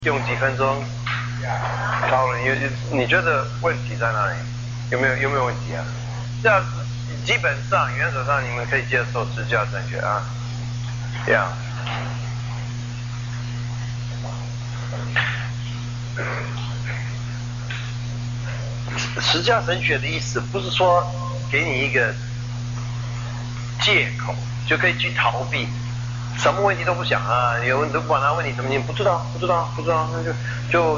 用几分钟讨论，你觉得问题在哪里？有没有问题啊？这样基本上原则上你们可以接受实价正确啊，这样。实价神学的意思不是说给你一个借口就可以去逃避，什么问题都不想啊，有人都不管他问你什么，你不知道，那就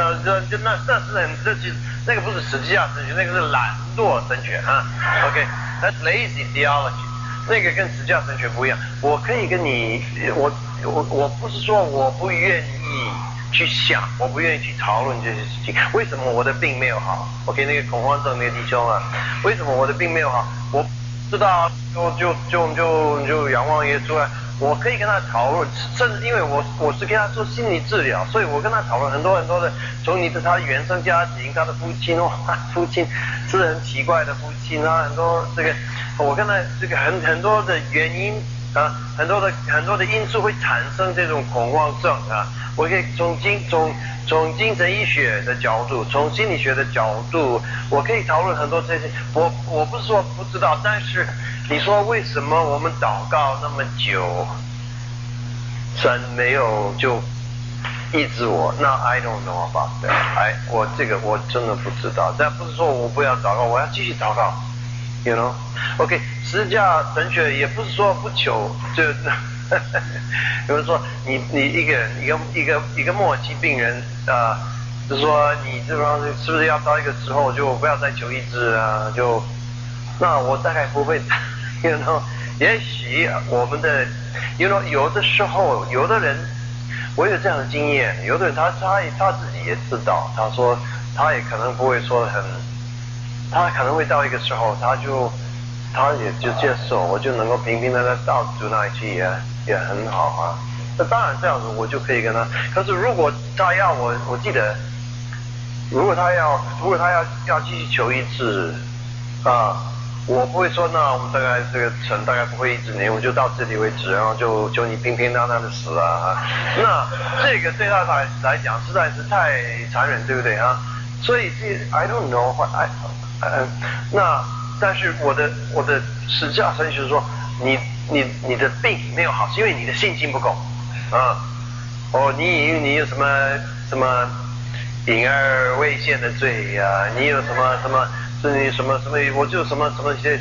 那个不是实价神学，那个是懒惰神学啊。OK，that's lazy theology， 那个跟实价神学不一样。我可以跟你，我不是说我不愿意去想，我不愿意去讨论这些事情。为什么我的病没有好 ？OK， 那个恐慌症那个弟兄啊，为什么我的病没有好？我知道，就仰望耶稣啊。我可以跟他讨论，甚至因为我是跟他做心理治疗，所以我跟他讨论很多的，从他的原生家庭，他的父亲父亲是很奇怪的父亲啊，很多这个，我跟他这个很多的原因啊，很多的因素会产生这种恐慌症啊。我可以从精神医学的角度，从心理学的角度，我可以讨论很多这些。我不是说不知道，但是你说为什么我们祷告那么久，神没有就医治我？那 I don't know about that。我这个我真的不知道。但不是说我不要祷告，我要继续祷告 ，you know？OK， 实价神学也不是说不求，就有人说你一个人一个末期病人就是说你这方是不是要到一个时候就不要再求医治啊？那我大概不会，you know， 也许我们的 you know 有的时候有的人，我有这样的经验，有的人他自己也知道，他说他也可能不会说他可能会到一个时候他也就接受，我就能够平平的到主那里去也很好啊。那当然这样子我就可以跟他，可是如果他要我记得，如果他要继续求医治啊，我不会说那我们大概这个神大概不会医治你，我就到这里为止，然后就求你平平安安的死啊。那这个对他来讲实在是太残忍，对不对啊？所以I don't know那但是我的实价神学说你的病没有好，是因为你的信心不够啊。你有什么隐而未现的罪呀？你有什么我就什么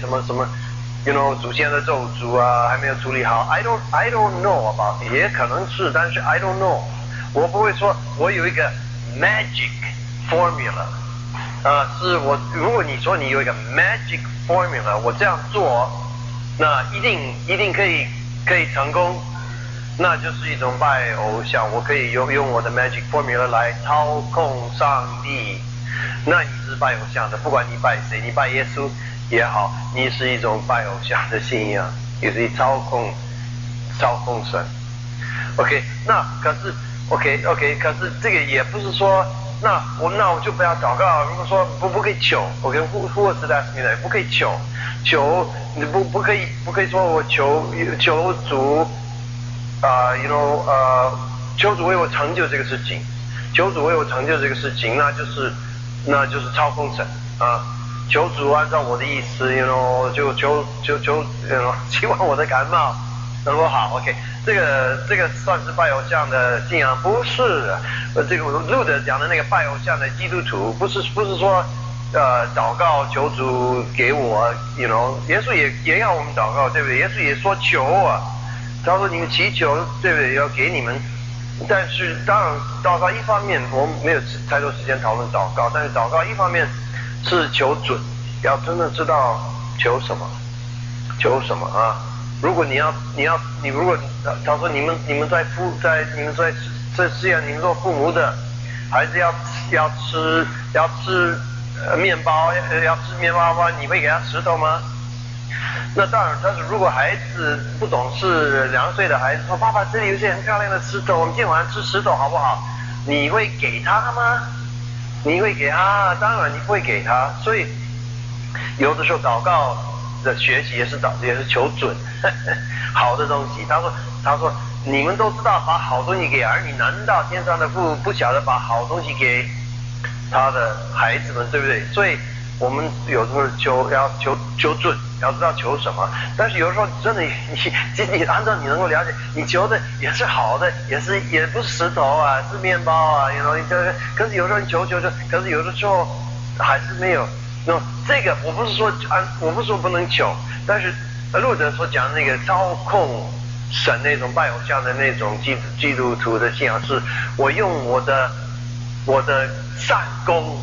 you know 祖先的咒诅啊还没有处理好。I don't know about it， 也可能是，但是 I don't know。我不会说我有一个 magic formula。如果你说你有一个 magic formula， 我这样做，那一定可以成功，那就是一种拜偶像。我可以用我的 magic formula 来操控上帝，那你是拜偶像的，不管你拜谁，你拜耶稣也好，你是一种拜偶像的信仰，也是操控神。OK， 那可是 OK， 可是这个也不是说。那我就不要祷告。如果说不可以求 ，OK， who was that me？ 不可以求，你不可以说我求主you know 求主为我成就这个事情，求主为我成就这个事情，那就是操控神啊。求主按照我的意思 ，you know 就希望我的感冒能够好 ，OK。这个算是拜偶像的信仰？不是，这个路德讲的那个拜偶像的基督徒，不是说祷告求主给我 ，you know， 耶稣也要我们祷告，对不对？耶稣也说求啊，他说你们祈求，对不对？要给你们。但是当然，祷告一方面我们没有太多时间讨论祷告，但是祷告一方面是求准，要真的知道求什么啊。如果你如果他说你们在这世界，你们做父母的，孩子要吃面包，要吃面包吗？你会给他石头吗？那当然，但是如果孩子不懂事，2岁的孩子说：“爸爸，这里有一些很漂亮的石头，我们今天晚上吃石头好不好？”你会给他吗？你会给他？当然你不会给他。所以有的时候祷告的学习也是求准好的东西。他说你们都知道把好东西给儿女，难道天上的父不晓得把好东西给他的孩子们，对不对？所以我们有时候要求准，要知道求什么。但是有时候真的你按照你能够了解，你求的也是好的，也不是石头啊，是面包啊，可是有时候你求，可是有的时候还是没有。这个我不是说不能求，但是路德所讲那个操控神那种拜偶像的那种基督徒的信仰，是我用我的善功，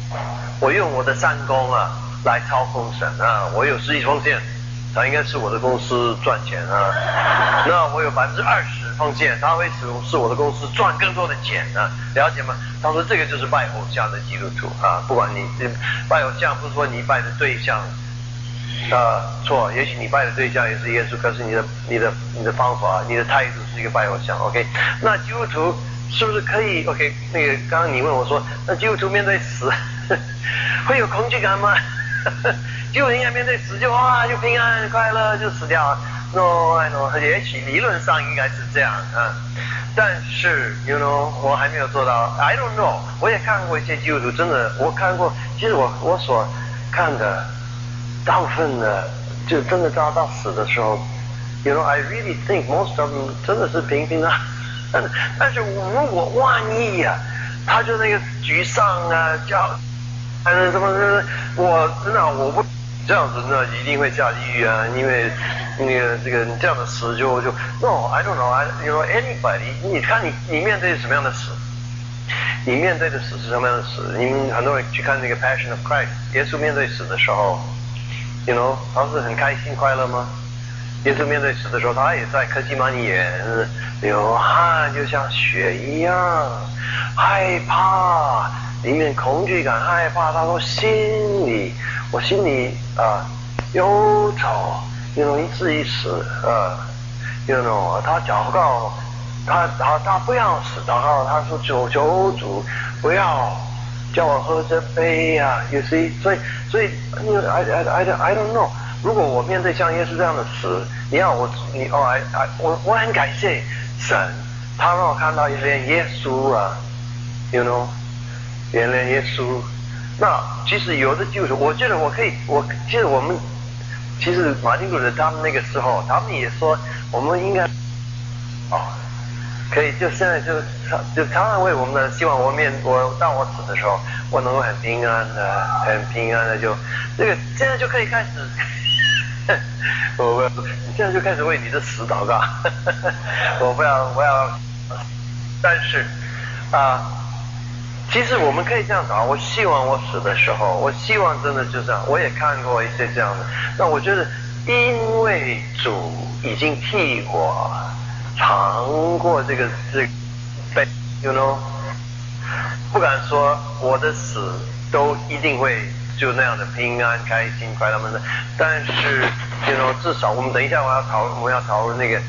来操控神啊！我有10%奉献，他应该是我的公司赚钱啊。那我有20%奉献，他会使我的公司赚更多的钱啊，了解吗？他说这个就是拜偶像的基督徒啊！不管你拜偶像，不是说你拜的对象错，也许你拜的对象也是耶稣，可是你的方法、你的态度是一个拜偶像。OK， 那基督徒是不是可以 ？OK， 那个刚刚你问我说，那基督徒面对死会有恐惧感吗？基督徒应该面对死就平安快乐就死掉了。No， 也许理论上应该是这样啊，但是我还没有做到。I don't know， 我也看过一些基督徒，真的我看过，其实我所看的大部分的就真的到死的时候，I really think most of them 真的是平安。但是如果万一他就那个沮丧啊，什么我不这样子，那一定会下地狱啊！因为这个这样的死就 No I don't know anybody， 你看你面对什么样的死？你面对的死是什么样的死？你们很多人去看那个 Passion of Christ， 耶稣面对死的时候他是很开心快乐吗？耶稣面对死的时候，他也在客西马尼园流汗，就像血一样，害怕，里面恐惧感，害怕。他说我心里忧愁一至一死他祷告，他不要死，祷告，他说求主不要叫我喝这杯you see， 所以I don't know。如果我面对像耶稣这样的死，我很感谢神，他让我看到连耶稣原来耶稣。那其实有的就是我觉得其实马丁路德他们那个时候，他们也说我们应该可以就现在就常常为我们的希望当我死的时候，我能够很平安的就这个现在就可以开始你现在就开始为你的死祷告我不要但是其实我们可以这样讲，我希望我死的时候，我希望真的就这样。我也看过一些这样的，那我觉得因为主已经替我尝过这个被不敢说我的死都一定会就那样的平安开心快乐的，但是至少我们等一下我们要讨论那个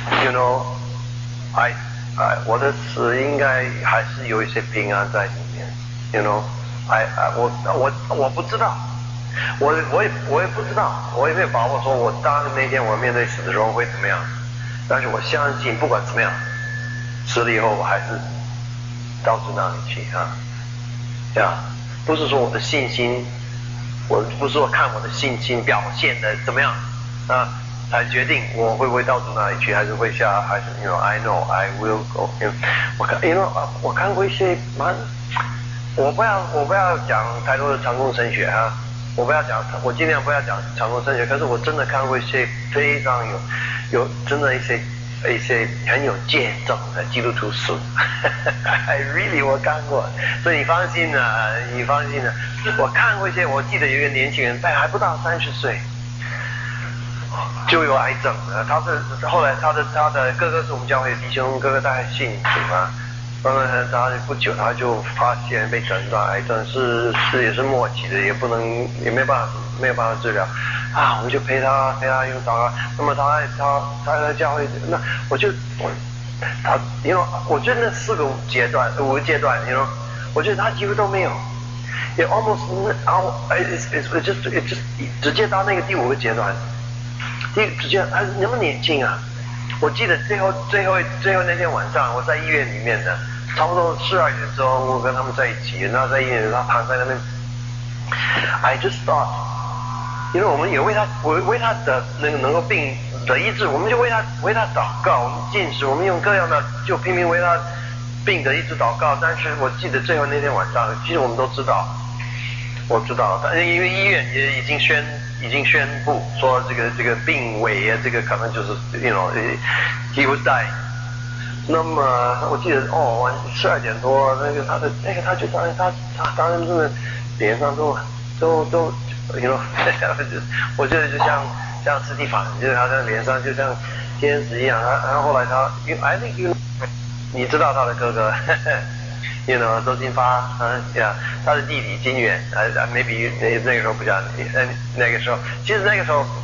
我的死应该还是有一些平安在里面我不知道，我也不知道，我也没有把握说我当那天我面对死的时候会怎么样，但是我相信不管怎么样，死了以后我还是到处那里去不是说我的信心，我不是说看我的信心表现的怎么样才决定我会不会到处那里去，还是会下，还是I know I will go。我看过一些我不要讲太多的成功神学我尽量不要讲成功神学，可是我真的看过一些非常有真的一些很有见证的基督徒死really 我看过，所以你放心我看过一些，我记得有一个年轻人还不到30岁就有癌症，后来他的哥哥是我们教会的弟兄，哥哥大概信主他不久他就发现被诊断癌症也是末期的，也没有办法治疗我们就陪他用祷告。那么他在教会，那我觉得那5个阶段我觉得他几乎都没有，也 almost just 直接到那个第5个阶段。直接还是那么年轻我记得最后那天晚上，我在医院里面的，差不多12点钟，我跟他们在一起，然后在医院，他躺在那边 ，I just thought， 因为我们也为他的那个能够病的医治，我们就为他祷告，我们禁食，我们用各样的就拼命为他病的医治祷告。但是我记得最后那天晚上，其实我们都知道，我知道，但因为医院也已经宣布说这个病危啊，这个可能就是 he was dying。那么我记得晚12点多，他就他当然真的脸上都我觉得就像斯蒂凡，就是他的脸上就像天使一样。然后后来他 I think 你知道他的哥哥周金发他的弟弟金远maybe 那个时候不讲那个时候，其实那个时候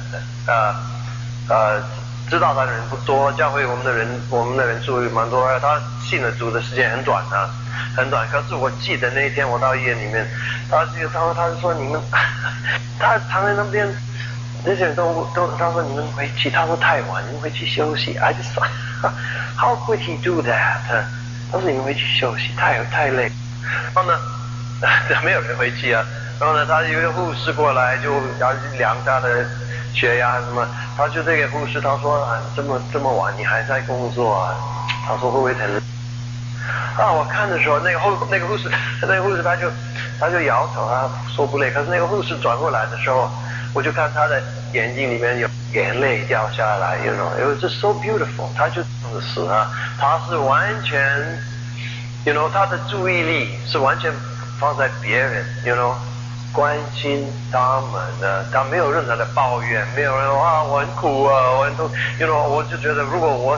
知道他的人不多，教会我们的人数蛮多，他信了主的时间很短啊，很短。可是我记得那一天我到医院里面，他就说你们，他躺在那边，那些人都他说你们回去，他说太晚，你们回去休息。I just how could he do that？ 他说你们回去休息，太累。然后呢，没有人回去啊。然后呢，他有一个护士过来，就量他的血压什么，他就这个护士他说这么晚你还在工作啊？他说会不会很累？我看的时候那个护士他就摇头，他说不累。可是那个护士转过来的时候，我就看他的眼睛里面有眼泪掉下来 ，it was just so beautiful。他就这么死啊，他是完全他的注意力是完全放在别人关心他们的，他没有任何的抱怨，没有人我很苦啊，我很痛我就觉得如果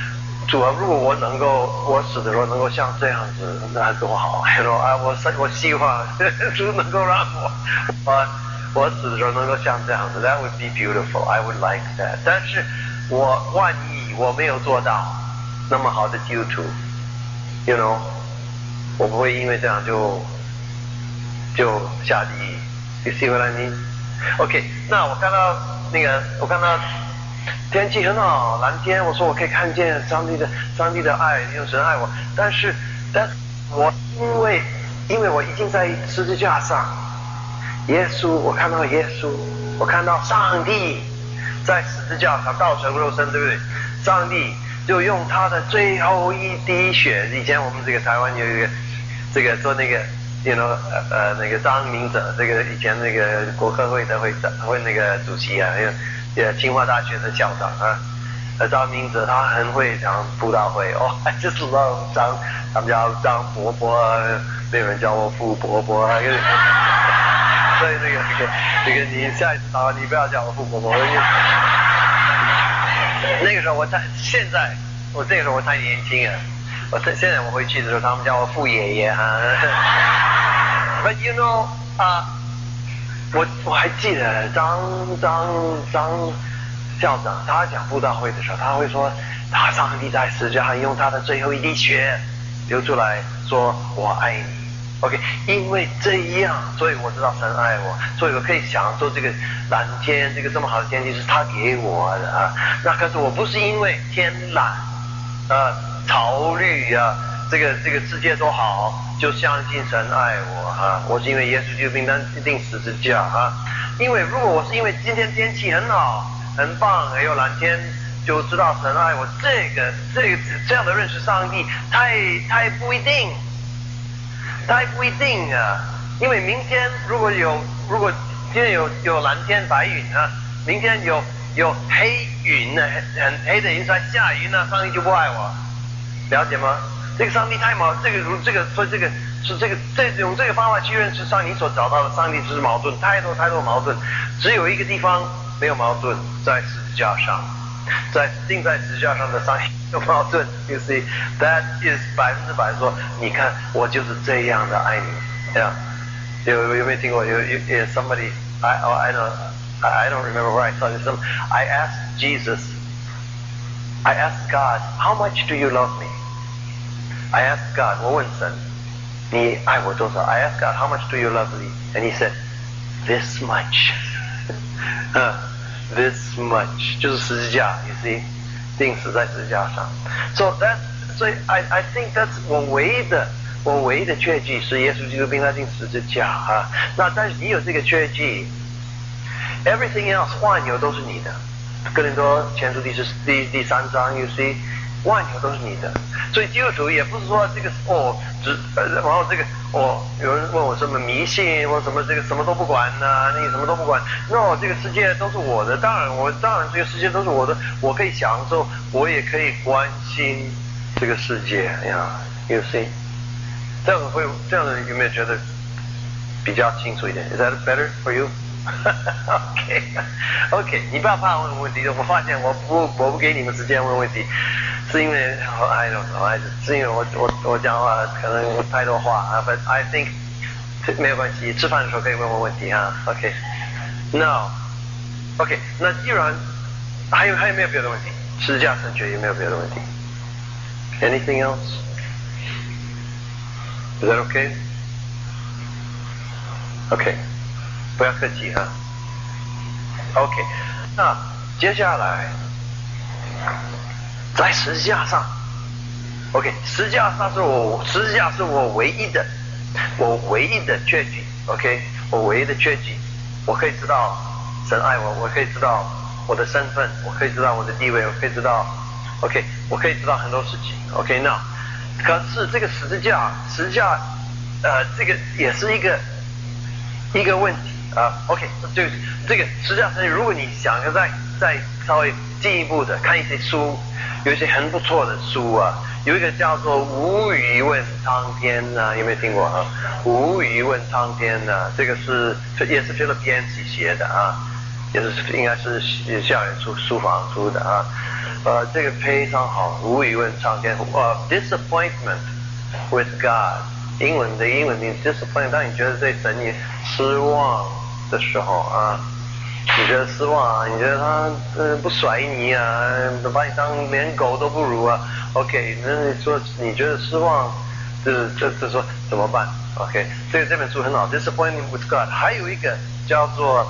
我死的时候能够像这样子，那多好我希望主能够让我死的时候能够像这样子 ，That would be beautiful. I would like that. 但是万一我没有做到那么好的基督徒我不会因为这样就下地狱。You see what I mean? OK， 那我看到天气很好，蓝天，我说我可以看见上帝的爱，用神爱我。但是我因为我已经在十字架上，我看到耶稣，我看到上帝在十字架上道成肉身，对不对？上帝就用他的最后一滴血。以前我们这个台湾有一个这个做那个那个张明哲，这个以前那个国科会的那个主席啊，清华大学的校长啊，张明哲他很会讲布道会I just love 他们叫张伯伯，没有人叫我傅伯伯啊，所以这个你下一次打你不要叫我傅伯伯，那个时候我这个时候我太年轻啊，现在我回去的时候他们叫我傅爷爷啊。But 我还记得张校长他讲布道会的时候，他会说上帝在十字架上用他的最后一滴血流出来说我爱你。OK， 因为这样，所以我知道神爱我，所以我可以享受这个蓝天，这么好的天气是他给我的啊。那可是我不是因为天蓝潮绿啊，这个世界多好就相信神爱我啊。我是因为耶稣基督并定十字架啊。因为如果我是因为今天天气很好很棒还有蓝天就知道神爱我，这样的认识上帝太不一定。太不一定啊，因为明天如果今天有蓝天白云啊，明天有黑云呢，很黑的云在下雨呢，上帝就不爱我，了解吗？这个上帝太矛，所以用这个方法去认识上帝所找到的上帝就是矛盾，太多矛盾，只有一个地方没有矛盾，在十字架上。钉在十字架上的上帝有矛盾 ，You see that is 100%说，你看我就是这样的爱你，有没有听过？有 somebody I don't remember where I saw this. I asked God, how much do you love me? I asked God, 我问神，你爱我多少 ？I asked God, how much do you love me? And He said, this much. This much 就是十字架 ，you see， 钉死在十字架上。所以 I think that's 我唯一的确据是耶稣基督并他钉十字架啊。那但是你有这个确据 ，everything else 万有都是你的。哥林多前书第3章 ，you see， 万有都是你的。所以基督徒也不是说这个然后这个有人问我什么迷信或什么这个什么都不管呐、你什么都不管 ，no， 这个世界都是我的，当然这个世界都是我的，我可以享受，我也可以关心这个世界呀 ，you see， 这样有没有觉得比较清楚一点 ？Is that better for you？ OK， 你不要怕问问题，我发现我不给你们时间问问题。是因为 I don't know， 是因为我讲话可能太多话啊 ，but I think 没有关系，吃饭的时候可以问问题啊 ，OK，no，OK， 那既然还有没有别的问题？十字架神学有没有别的问题 ？Anything else? Is that okay? OK， 不要客气啊 ，OK， 那接下来。在十字架上 ，OK， 十字架是我唯一的确据 ，OK， 我唯一的确据，我可以知道神爱我，我可以知道我的身份，我可以知道我的地位，我可以知道 ，OK， 我可以知道很多事情 ，OK， 那可是这个十字架，这个也是一个问题啊 ，OK， 就是这个十字架神，如果你想要再稍微进一步的看一些书。有一些很不错的书啊，有一个叫做《无语问苍天》啊，有没有听过啊？《无语问苍天》啊，这个也是菲律宾写的啊，也是应该是校园书房出的啊，这个非常好，《无语问苍天》Disappointment with God， 英文名 Disappointment， 当你觉得对神你失望的时候啊。你觉得失望啊？你觉得他不甩你啊？把你当连狗都不如啊 ？OK， 那你说你觉得失望，这说怎么办 ？OK， 这本书很好 ，Disappointment with God。还有一个叫做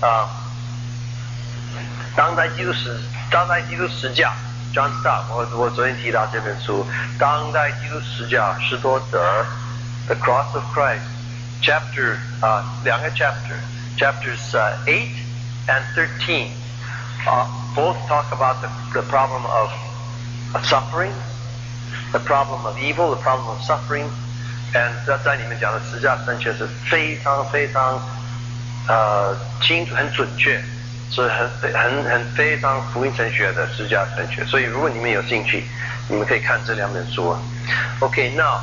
当代基督十架 ，John Stott， 我昨天提到这本书，当代基督十架施多德 ，The Cross of Christ，Chapter 两个 Chapters 8and 13 both talk about the problem of suffering, the problem of evil, the problem of suffering, and 在里面讲的十字架神学是非常清楚、很准确，是很非常福音神学的十字架神学。所以如果你们有兴趣，你们可以看这两本书。OK， now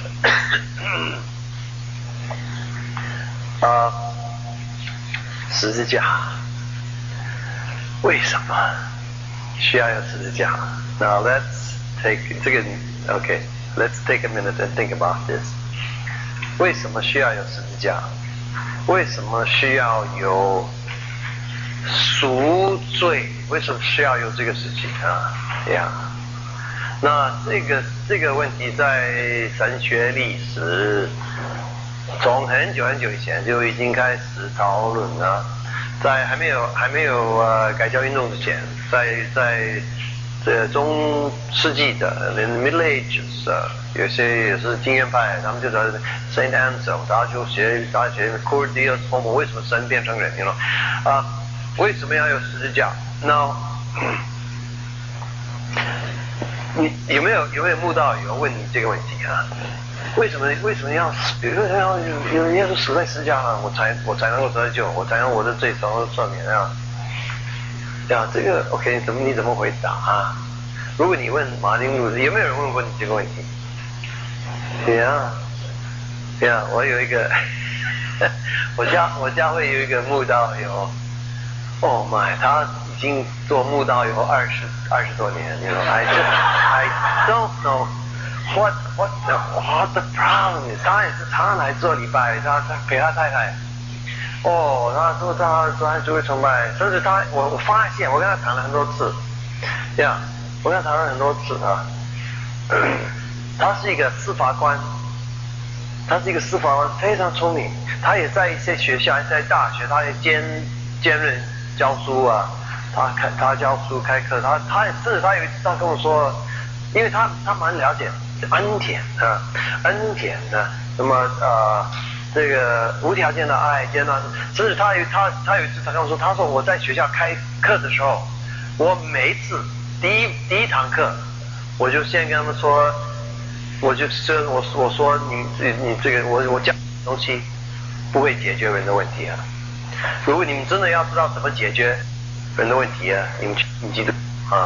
十字架。为什么需要有十字架 ？Now let's take 这个 OK，let's take a minute and think about this。为什么需要有十字架？为什么需要有赎罪？为什么需要有这个事情啊？呀，那这个问题在神学历史从很久以前就已经开始讨论了。在还没有改教运动之前，在这中世纪的 Middle Ages 有些也是经验派，他们就在 Saint Anselm 大学 Cor Deus Homo， 为什么神变成人为什么要有十字架？那你有没有慕道友问你这个问题啊？为什么要有耶稣死在十字架上，我才能够得救，我才能我的罪赦免啊？这个 OK， 你怎么回答啊？如果你问马丁路德，有没有人问过你这个问题？我有一个，我家会有一个慕道友 ，Oh my， 他已经做慕道友20多年 ，You know，I don't know。What the problem is？ 他也是常来做礼拜，他陪他太太。他说他就会崇拜，甚至我发现我跟他谈了很多次，我跟他谈了很多次啊。他是一个司法官，非常聪明。他也在一些学校，在大学，他也兼任教书啊。 他教书开课，甚至他有一次他跟我说，因为他蛮了解恩典啊，恩典的，那么这个无条件的爱，接纳，甚至他有一次他跟我说，他说我在学校开课的时候，我每一次第一堂课，我就先跟他们说，我说你这个我讲东西不会解决人的问题啊，如果你们真的要知道怎么解决人的问题啊，你记得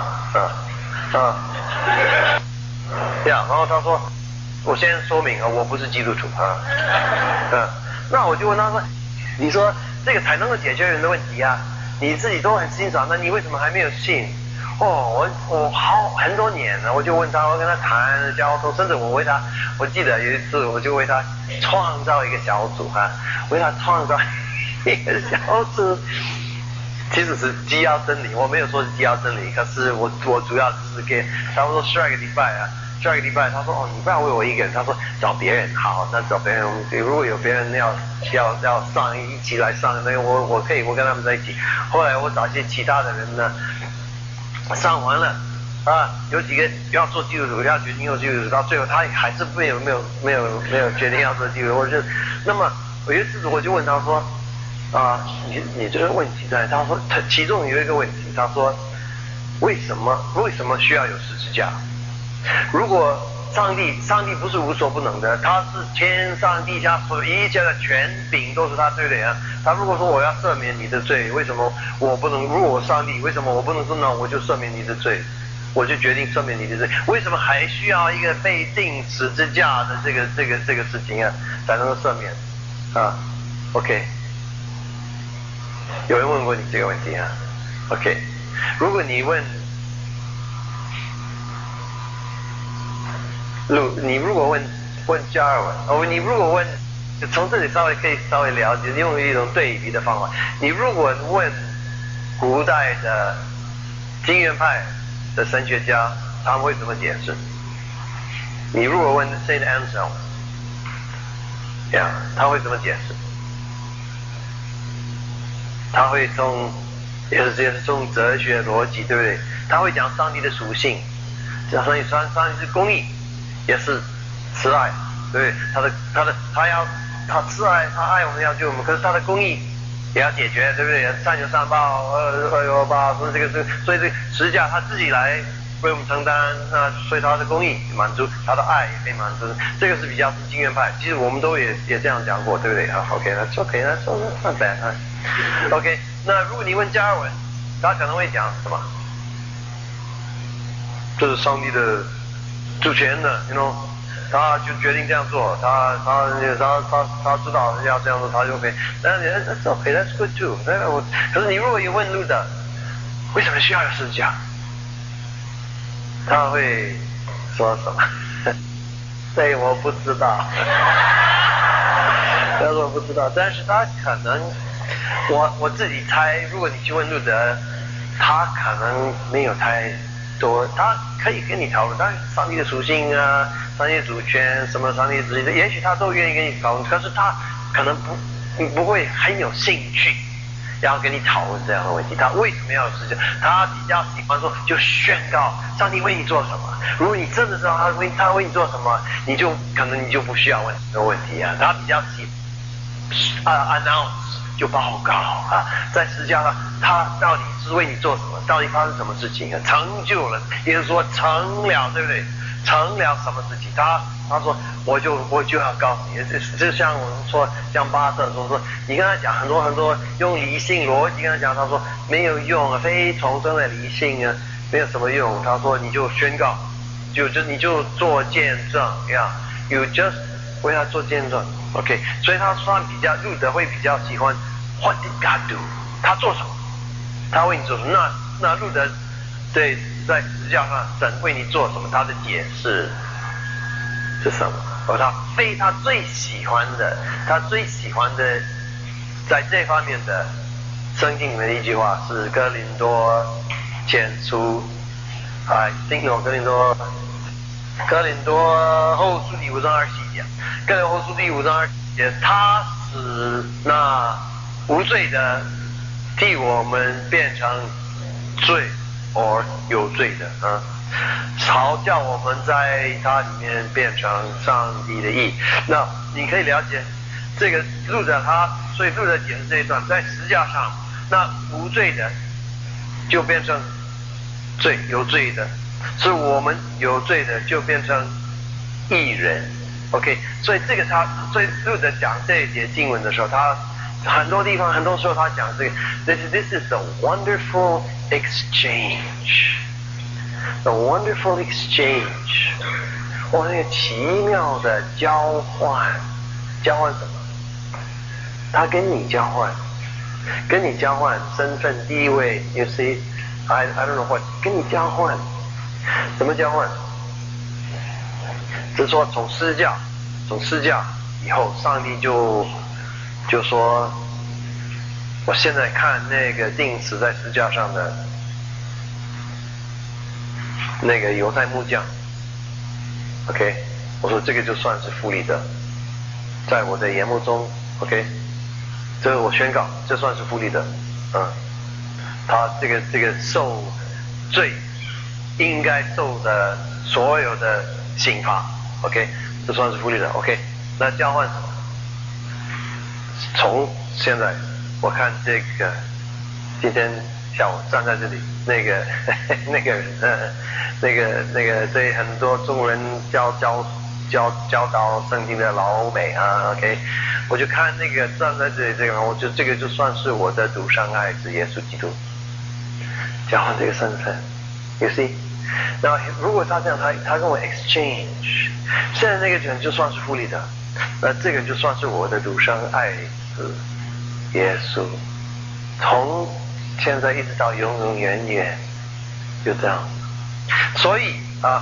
然后他说，我先说明啊，我不是基督徒那我就问他说，你说这个才能够解决人的问题啊，你自己都很欣赏，那你为什么还没有信？我很多年了，我就问他，我跟他谈交通，甚至我记得有一次我就为他创造一个小组为他创造一个小组。其实是基要真理，我没有说是基要真理，可是我主要是给差不多12个礼拜他说你不要为我一个人，他说找别人好，那找别人，如果有别人要上一起来上，那个我可以我跟他们在一起。后来我找一些其他的人呢，上完了有几个要做基督徒，要决定做基督徒，到最后他还是没有决定要做基督徒。那么有一次我就问他说。你这个问题在，他说其中有一个问题，他说为什么需要有十字架？如果上帝不是无所不能的，他是天上地下所有一切的权柄都是他对的呀。他如果说我要赦免你的罪，为什么我不能？如果我上帝，为什么我不能说呢？我就赦免你的罪，我就决定赦免你的罪。为什么还需要一个被钉十字架的这个事情啊，才能够赦免？OK。有人问过你这个问题？OK， 如果你问加尔文，你如果问，从这里可以稍微了解，用一种对比的方法。你如果问古代的经验派的神学家，他们会怎么解释？你如果问 Saint Anselm， 他会怎么解释？他会也是从哲学逻辑，对不对？他会讲上帝的属性，讲上帝是公义，也是慈爱，对不对？他慈爱，他爱我们要救我们，可是他的公义也要解决，对不对？善有善报，恶有恶报，所以这个十字架他自己来为我们承担，所以他的公义满足，他的爱也可以满足，这个是比较是经验派。其实我们都也这样讲过，对不对？OK， that's not bad。OK， 那如果你问加尔文，他可能会讲什么？这是上帝的主权的 ，you know， 他就决定这样做，他知道要这样做，他就 OK。但是 that's OK， that's good too。可是你如果有问路的，为什么需要有十字架？他会说什么？对，我不知道。他说我不知道，但是他可能。我自己猜，如果你去问路德，他可能没有太多，他可以跟你讨论，但是上帝的属性上帝的主权，什么上帝旨意的，也许他都愿意跟你讨论，可是他可能不会很有兴趣要跟你讨论这样的问题。他为什么要有十字架？他比较喜欢说就宣告上帝为你做什么。如果你真的知道他为你做什么，你就不需要问这个问题啊。他比较喜announce。就报告在十字架上，他到底是为你做什么？到底发生什么事情成就了，也就是说成了，对不对？成了什么事情？他说我就要告诉你，就像我们说，像巴特说，你跟他讲很多用理性逻辑跟他讲，他说没有用非重生的理性没有什么用。他说你就宣告，你就做见证，you just 为他做见证 ，OK。所以他比较路德会比较喜欢。What did God do？ 他做什么？他为你做什么？那路德在十字架上，神为你做什么？他的解释是什么？他最喜欢的，在这方面的圣经里面的一句话是哥林多前书哥林多后书第5章27节，哥林多后书第5章27节，他使那无罪的替我们变成罪 or 有罪的啊，好叫我们在它里面变成上帝的义。那你可以了解这个路德所以路德解释这一段，在十字架上，那无罪的就变成罪，有罪的，是我们有罪的就变成义人。OK， 所以所以路德讲这一节经文的时候，他很多地方很多时候他讲这个 this is the wonderful exchange，the wonderful exchange， 那个奇妙的交换，交换什么？他跟你交换身份地位 ，you see，I don't know what， 跟你交换，怎么交换？就是说从施教以后，上帝就说，我现在看那个钉死在十字架上的那个犹太木匠 ，OK， 我说这个就算是弗里德，在我的眼目中 ，OK， 这个我宣告，这算是弗里德，他这个受罪应该受的所有的刑罚 ，OK， 这算是弗里德 ，OK， 那交换什么？从现在我看这个今天下午站在这里那个人那个对很多中国人教导圣经的老美啊 OK， 我就看那个站在这里这个人，我就这个就算是我的独生爱子耶稣基督，交换这个身份 ，you see， 那如果他这样他跟我 exchange， 现在那个人就算是弗里德，那这个就算是我的独生爱子耶稣，从现在一直到永永远远，就这样。所以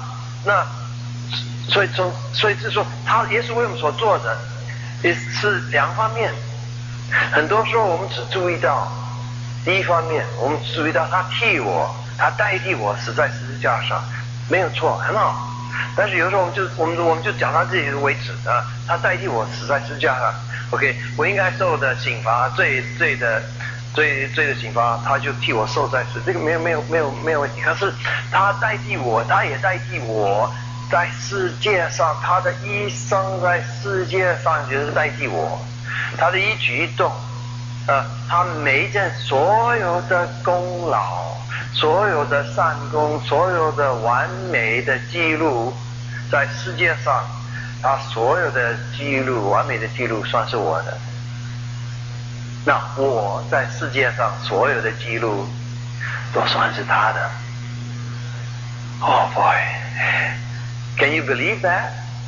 所以是说，耶稣为什么所做的，是两方面。很多时候我们只注意到第一方面，我们只注意到他代替我死在十字架上，没有错，很好。但是有时候我们就讲到这里为止啊，他代替我死在十字架上 ，OK， 我应该受的刑罚，罪的刑罚，他就替我受在死，这个没有问题。可是他也代替我在世界上，他的一生在世界上就是代替我，他的一举一动，他每一件所有的功劳，所有的善功，所有的完美的记录，在世界上，他所有的记录，完美的记录算是我的。那我在世界上所有的记录都算是他的。Oh boy, can you believe that?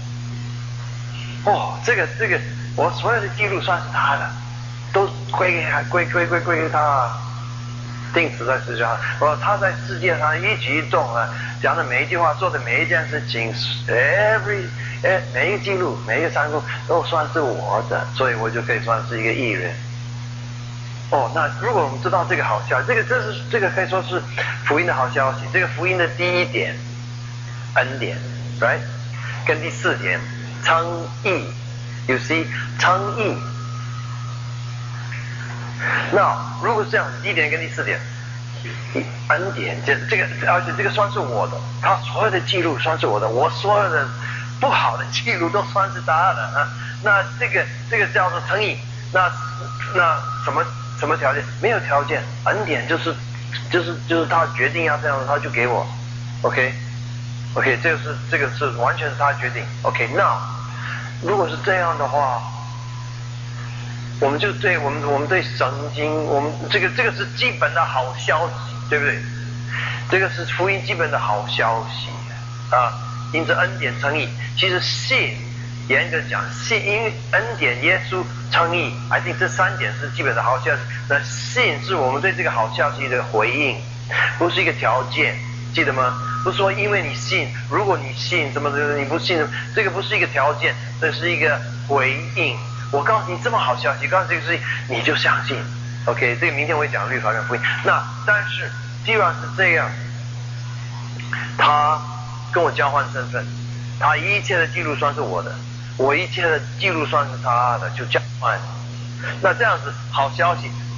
这个我所有的记录算是他的，都归给他，钉死在十字架上。他在世界上一举一动啊，讲的每一句话，做的每一件事情，每一个记录，每一个善功都算是我的，所以我就可以算是一个义人。那如果我们知道这个好消息，这个可以说是福音的好消息。这个福音的第一点，恩典 ，right， 跟第四点，称义 ，you see， 称义。那如果是这样，第一点跟第四点，恩典，而且这个算是我的，他所有的记录算是我的，我所有的不好的记录都算是他的啊。那这个叫做称义。那什么条件？没有条件，恩典就是他决定要这样，他就给我 ，OK， 这个是完全是他决定 ，OK， 那如果是这样的话，我们就对我们对圣经，我们这个是基本的好消息，对不对？这个是福音基本的好消息啊，因着恩典称义，其实信。严格讲，信因为恩典、耶稣、称义 ，I think 这三点是基本的好消息。那信是我们对这个好消息的回应，不是一个条件，记得吗？不是说因为你信，如果你信什么的，你不信，这个不是一个条件，这是一个回应。我告诉你这么好消息，告诉这个事情，你就相信。OK， 这个明天我会讲律法跟福音。那但是既然是这样，他跟我交换身份，他一切的记录算是我的。我一切的记录算是他的，就交换。那这样子好消息，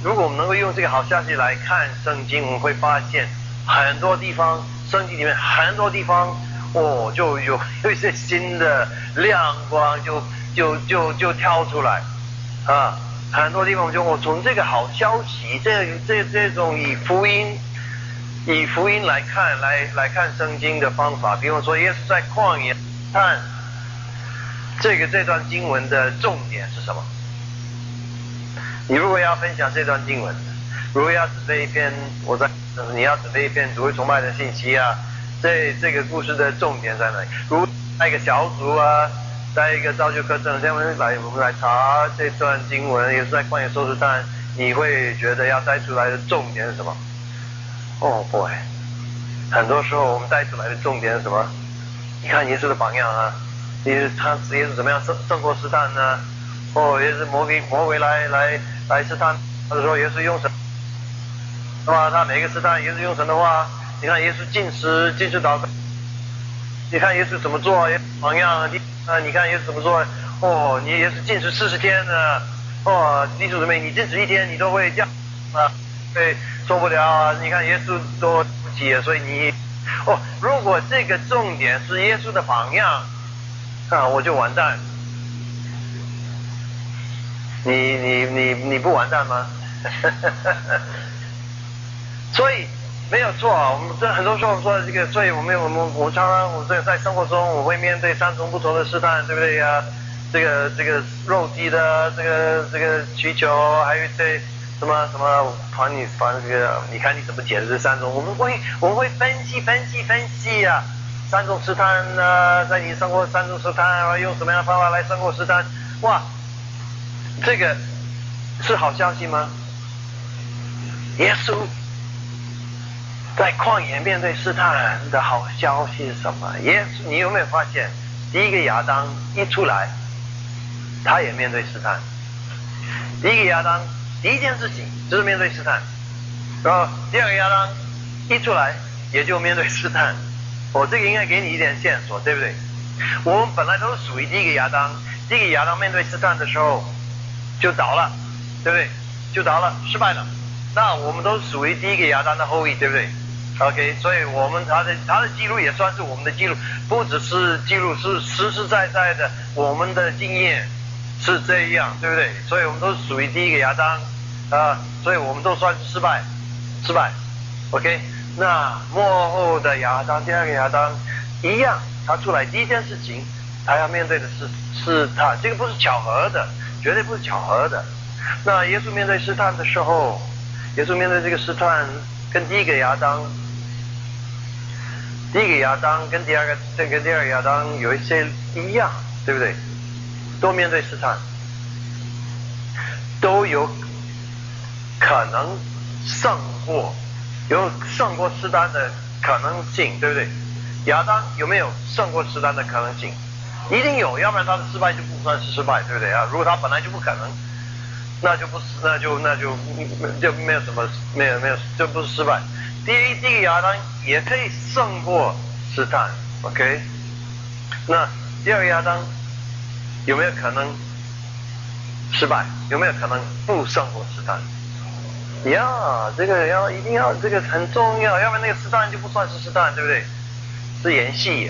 如果我们能够用这个好消息来看圣经，我们会发现很多地方，圣经里面很多地方，就有一些新的亮光就跳出来啊。很多地方就从这个好消息，这种以福音来看圣经的方法，比如说耶稣在旷野看这段经文的重点是什么？你如果要分享这段经文，如果要准备一篇你要准备一篇主会崇拜的信息啊，这个故事的重点在哪里？如果在一个小组啊，在一个造就课程，我们来查这段经文，也是在旷野受试探，你会觉得要带出来的重点是什么？boy， 很多时候我们带出来的重点是什么？你看耶稣的榜样啊，耶稣怎么样胜过试探呢？也是魔鬼来试探，或者说耶稣用神，是吧？他每个试探耶稣用神的话，你看耶稣禁食祷告，你看耶稣怎么做，榜样你看耶稣怎么做？你耶稣禁食40天呢？弟兄姊妹，你禁食1天你都会这样啊？对，受不了啊！你看耶稣多不起，所以你如果这个重点是耶稣的榜样我就完蛋。你不完蛋吗？所以没有错啊，我们这很多时候说这个，所以我常常在生活中我会面对3种不同的试探，对不对呀？这个肉体的这个需求，还有这什么你这个，你看你怎么解释这3种？我们会分析啊，3种试探呢，在你生活3种试探，用什么样的方法来胜过试探？哇！这个是好消息吗？耶稣在旷野面对试探的好消息是什么？耶稣，你有没有发现，第一个亚当一出来，他也面对试探。第一个亚当第一件事情就是面对试探，然后第二个亚当一出来也就面对试探。这个应该给你一点线索，对不对？我们本来都是属于第一个亚当，第一个亚当面对试探的时候就倒了，对不对？就倒了，失败了。那我们都属于第一个亚当的后裔，对不对 ？OK， 所以我们他的记录也算是我们的记录，不只是记录，是实实在在的我们的经验是这样，对不对？所以我们都是属于第一个亚当所以我们都算是失败。OK， 那末后的亚当，第二个亚当一样，他出来第一件事情，他要面对的是他，这个不是巧合的。绝对不是巧合的。那耶稣面对试探的时候，耶稣面对这个试探，跟第一个亚当跟第二个亚当有一些一样，对不对？都面对试探，都有可能胜过试探的可能性，对不对？亚当有没有胜过试探的可能性？一定有，要不然他的失败就不算是失败，对不对啊？如果他本来就不可能，那就没有什么，没有，就不是失败。第一个亚当也可以胜过试探 ，OK？ 那第二个亚当有没有可能失败？有没有可能不胜过试探？这个一定要，这个很重要，要不然那个试探就不算是试探，对不对？是演戏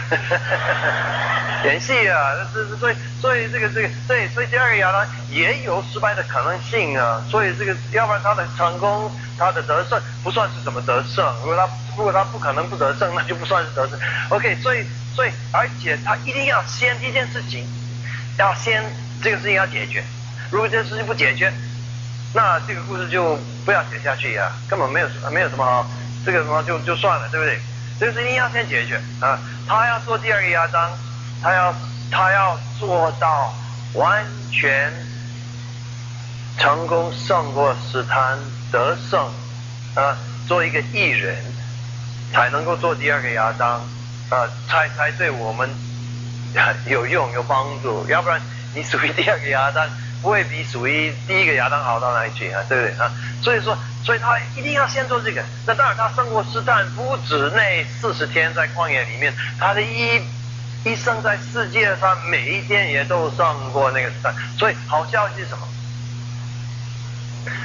演戏啊！所以所以第二个亚当也有失败的可能性啊！所以这个，要不然他的成功，他的得胜不算是怎么得胜。如果他不可能不得胜，那就不算是得胜。OK， 所以而且他一定要先第一件事情，要先这个事情要解决。如果这个事情不解决，那这个故事就不要写下去根本没有什么好，这个什么就算了，对不对？这个事情要先解决他要做第二个亚当，他要做到完全成功胜过试探得胜做一个义人，才能够做第二个亚当才对我们有用有帮助。要不然你属于第二个亚当，不会比属于第一个亚当好到哪里去对不对所以他一定要先做这个。那当然他胜过试探不止那40天在旷野里面，他的一生在世界上每一天也都胜过那个试探。所以好消息是什么？他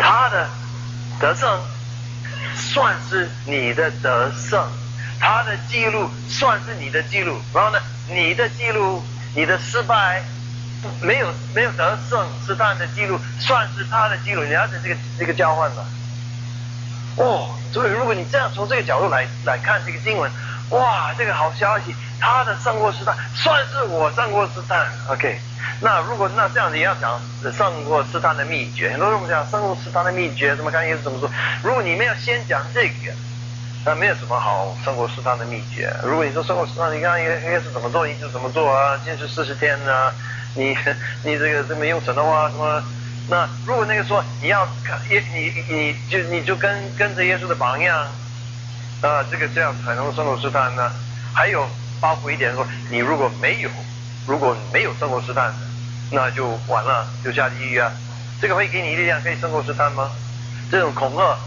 他的得胜算是你的得胜，他的记录算是你的记录，然后呢，你的记录，你的失败没有得胜试探的记录，算是他的记录，你了解这个交换吧？哦，所以如果你这样从这个角度来看这个经文，哇，这个好消息，他的胜过试探，算是我胜过试探 ，OK。那如果这样你要讲胜过试探的秘诀，很多人讲胜过试探的秘诀，怎么看耶稣怎么说？如果你没有先讲这个，那没有什么好胜过试探的秘诀。如果你说胜过试探，你看耶稣怎么做，一直怎么做啊？坚持40天啊，你这个这么用神的话什么？那如果那个说你要看你就跟着耶稣的榜样，这样才能胜过试探呢？还有包括一点说，你如果没有胜过试探，那就完了，就下地狱啊！这个会给你力量可以胜过试探吗？这种恐吓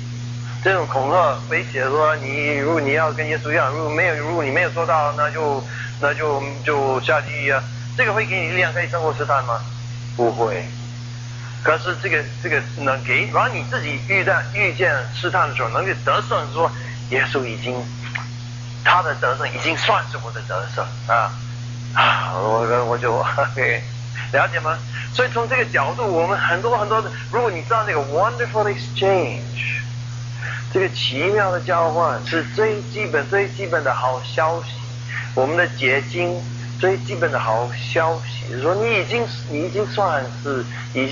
威胁说如果你要跟耶稣一样，如果你没有做到，那就下地狱啊！这个会给你力量可以胜过试探吗？不会。可是这个能给，然后你自己遇见试探的时候，能够得胜，说耶稣他的得胜已经算是我的得胜我就了解吗？所以从这个角度，我们很多的，如果你知道那个 wonderful exchange， 这个奇妙的交换是最基本的好消息，我们的结晶最基本的好消息是说，你已经算是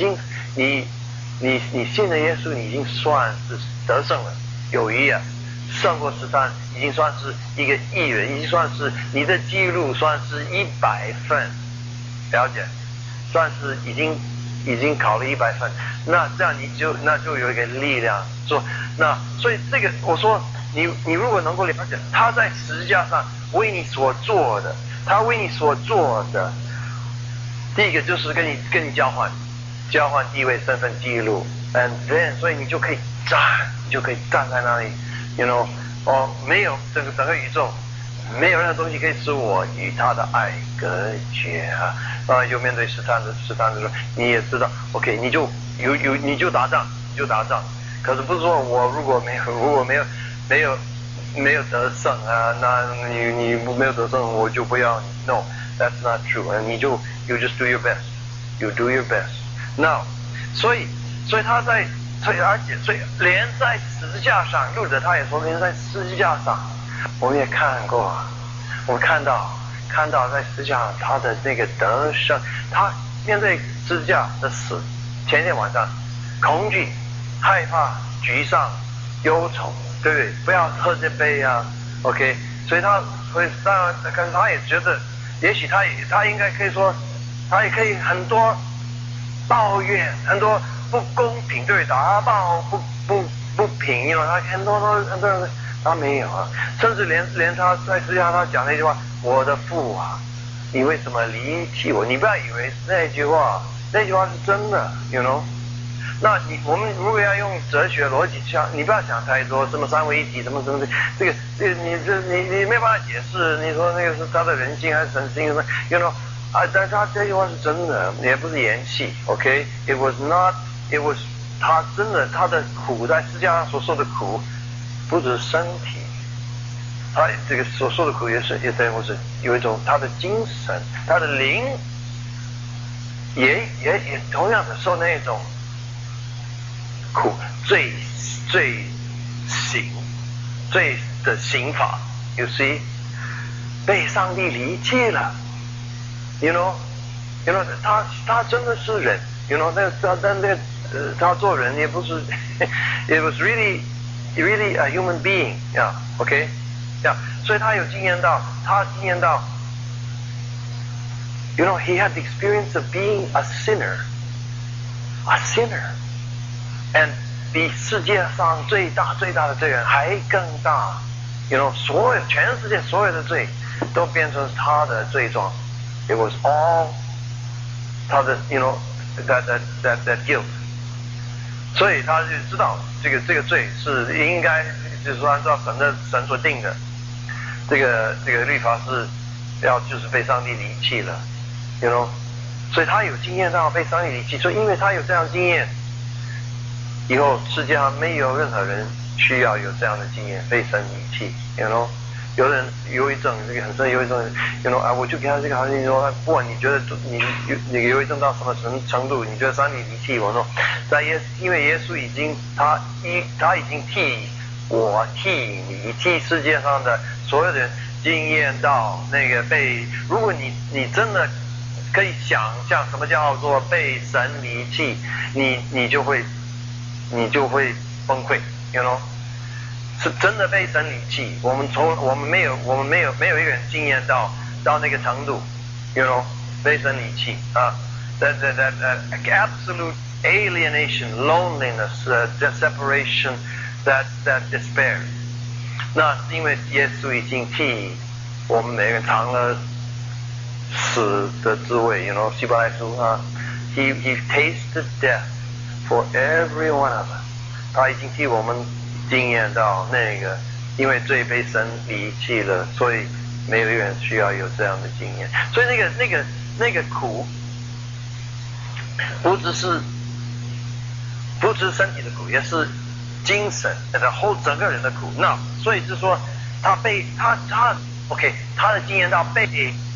你信了耶稣，你已经算是得胜了，有余啊，胜过试探，已经算是一个艺人，已经算是你的记录算是100分，了解？算是已经考了100分，那这样那就有一个力量做。那所以这个我说你如果能够了解他在十字架上为你所做的，他为你所做的，第一个就是跟你交换地位、身份、记录 ，and then 所以你就可以站在那里 ，you know， 没有整个宇宙没有任何东西可以使我与他的爱隔绝就面对试探的时候，你也知道 ，OK， 你就打仗，可是不是说我如果没有得胜那你没有得胜我就不要你 ，No， that's not true， you just do your best，you do your best。Now， 所以而且连在十字架上，路德他也说，连在十字架上，我们也看过，我们看到在十字架上他的那个得胜，他面对十字架的死，前一天晚上恐惧、害怕、沮丧、忧愁，对不对？不要喝这杯，OK， 所以他会当然，可是他也觉得，也许他应该可以说，他也可以很多抱怨，很多不公平，对，打抱不平，他很多人他没有甚至连他在十字架他讲那句话，我的父你为什么离弃我？你不要以为那句话是真的 ，you know。那我们如果要用哲学逻辑想，你不要想太多，什么三位一体，什么这个你没办法解释。你说那个是他的人性还是神性什么 ，you know。但是他这句话是真的，也不是言戏 ，OK？It was not，it was 他真的他的苦在十字架上所受的苦，不只是身体，他这个所受的苦也等于是有一种他的精神，他的灵也同样的受那种苦，最的刑罚 ，you see， 被上帝离弃了。You know， 他真的是人 ，you know， 他做人也不是 ，it was really a human being，OK，所以他经验到 ，you know he had the experience of being a sinner，and 比世界上最大的罪人还更大 ，you know， 全世界所有的罪都变成他的罪状。It was all 他的 you know that guilt， 所以他就知道这个罪是应该就是说按照神所定的，这个律法是就是被上帝离弃了 ，you know， 所以他有经验到被上帝离弃，所以因为他有这样经验， 以后世界上没有任何人需要有这样的经验，被神离弃 ，you know。有人忧郁症，这个很深忧郁症，you know 啊，我就给他这个好像说，不管你觉得你忧郁症到什么程度，你觉得上帝离弃我说，因为耶稣已经他已经替你替世界上的所有的人经验到那个如果你真的可以想象什么叫做被神离弃，你就会崩溃 ，you know。是真的被神离弃，我们没有一个人经验到那个程度 ，you know， 被神离弃啊，that absolute alienation, loneliness, that separation, that despair。那是因为耶稣已经替我们每个人尝了死的滋味 ，you know， 希伯来书啊 ，he tasted death for every one of us， 他已经替我们经验到那个，因为罪被神离弃了，所以没有人需要有这样的经验。所以那个苦，不只是身体的苦，也是精神的整个人的苦。那所以就是说，他的经验到被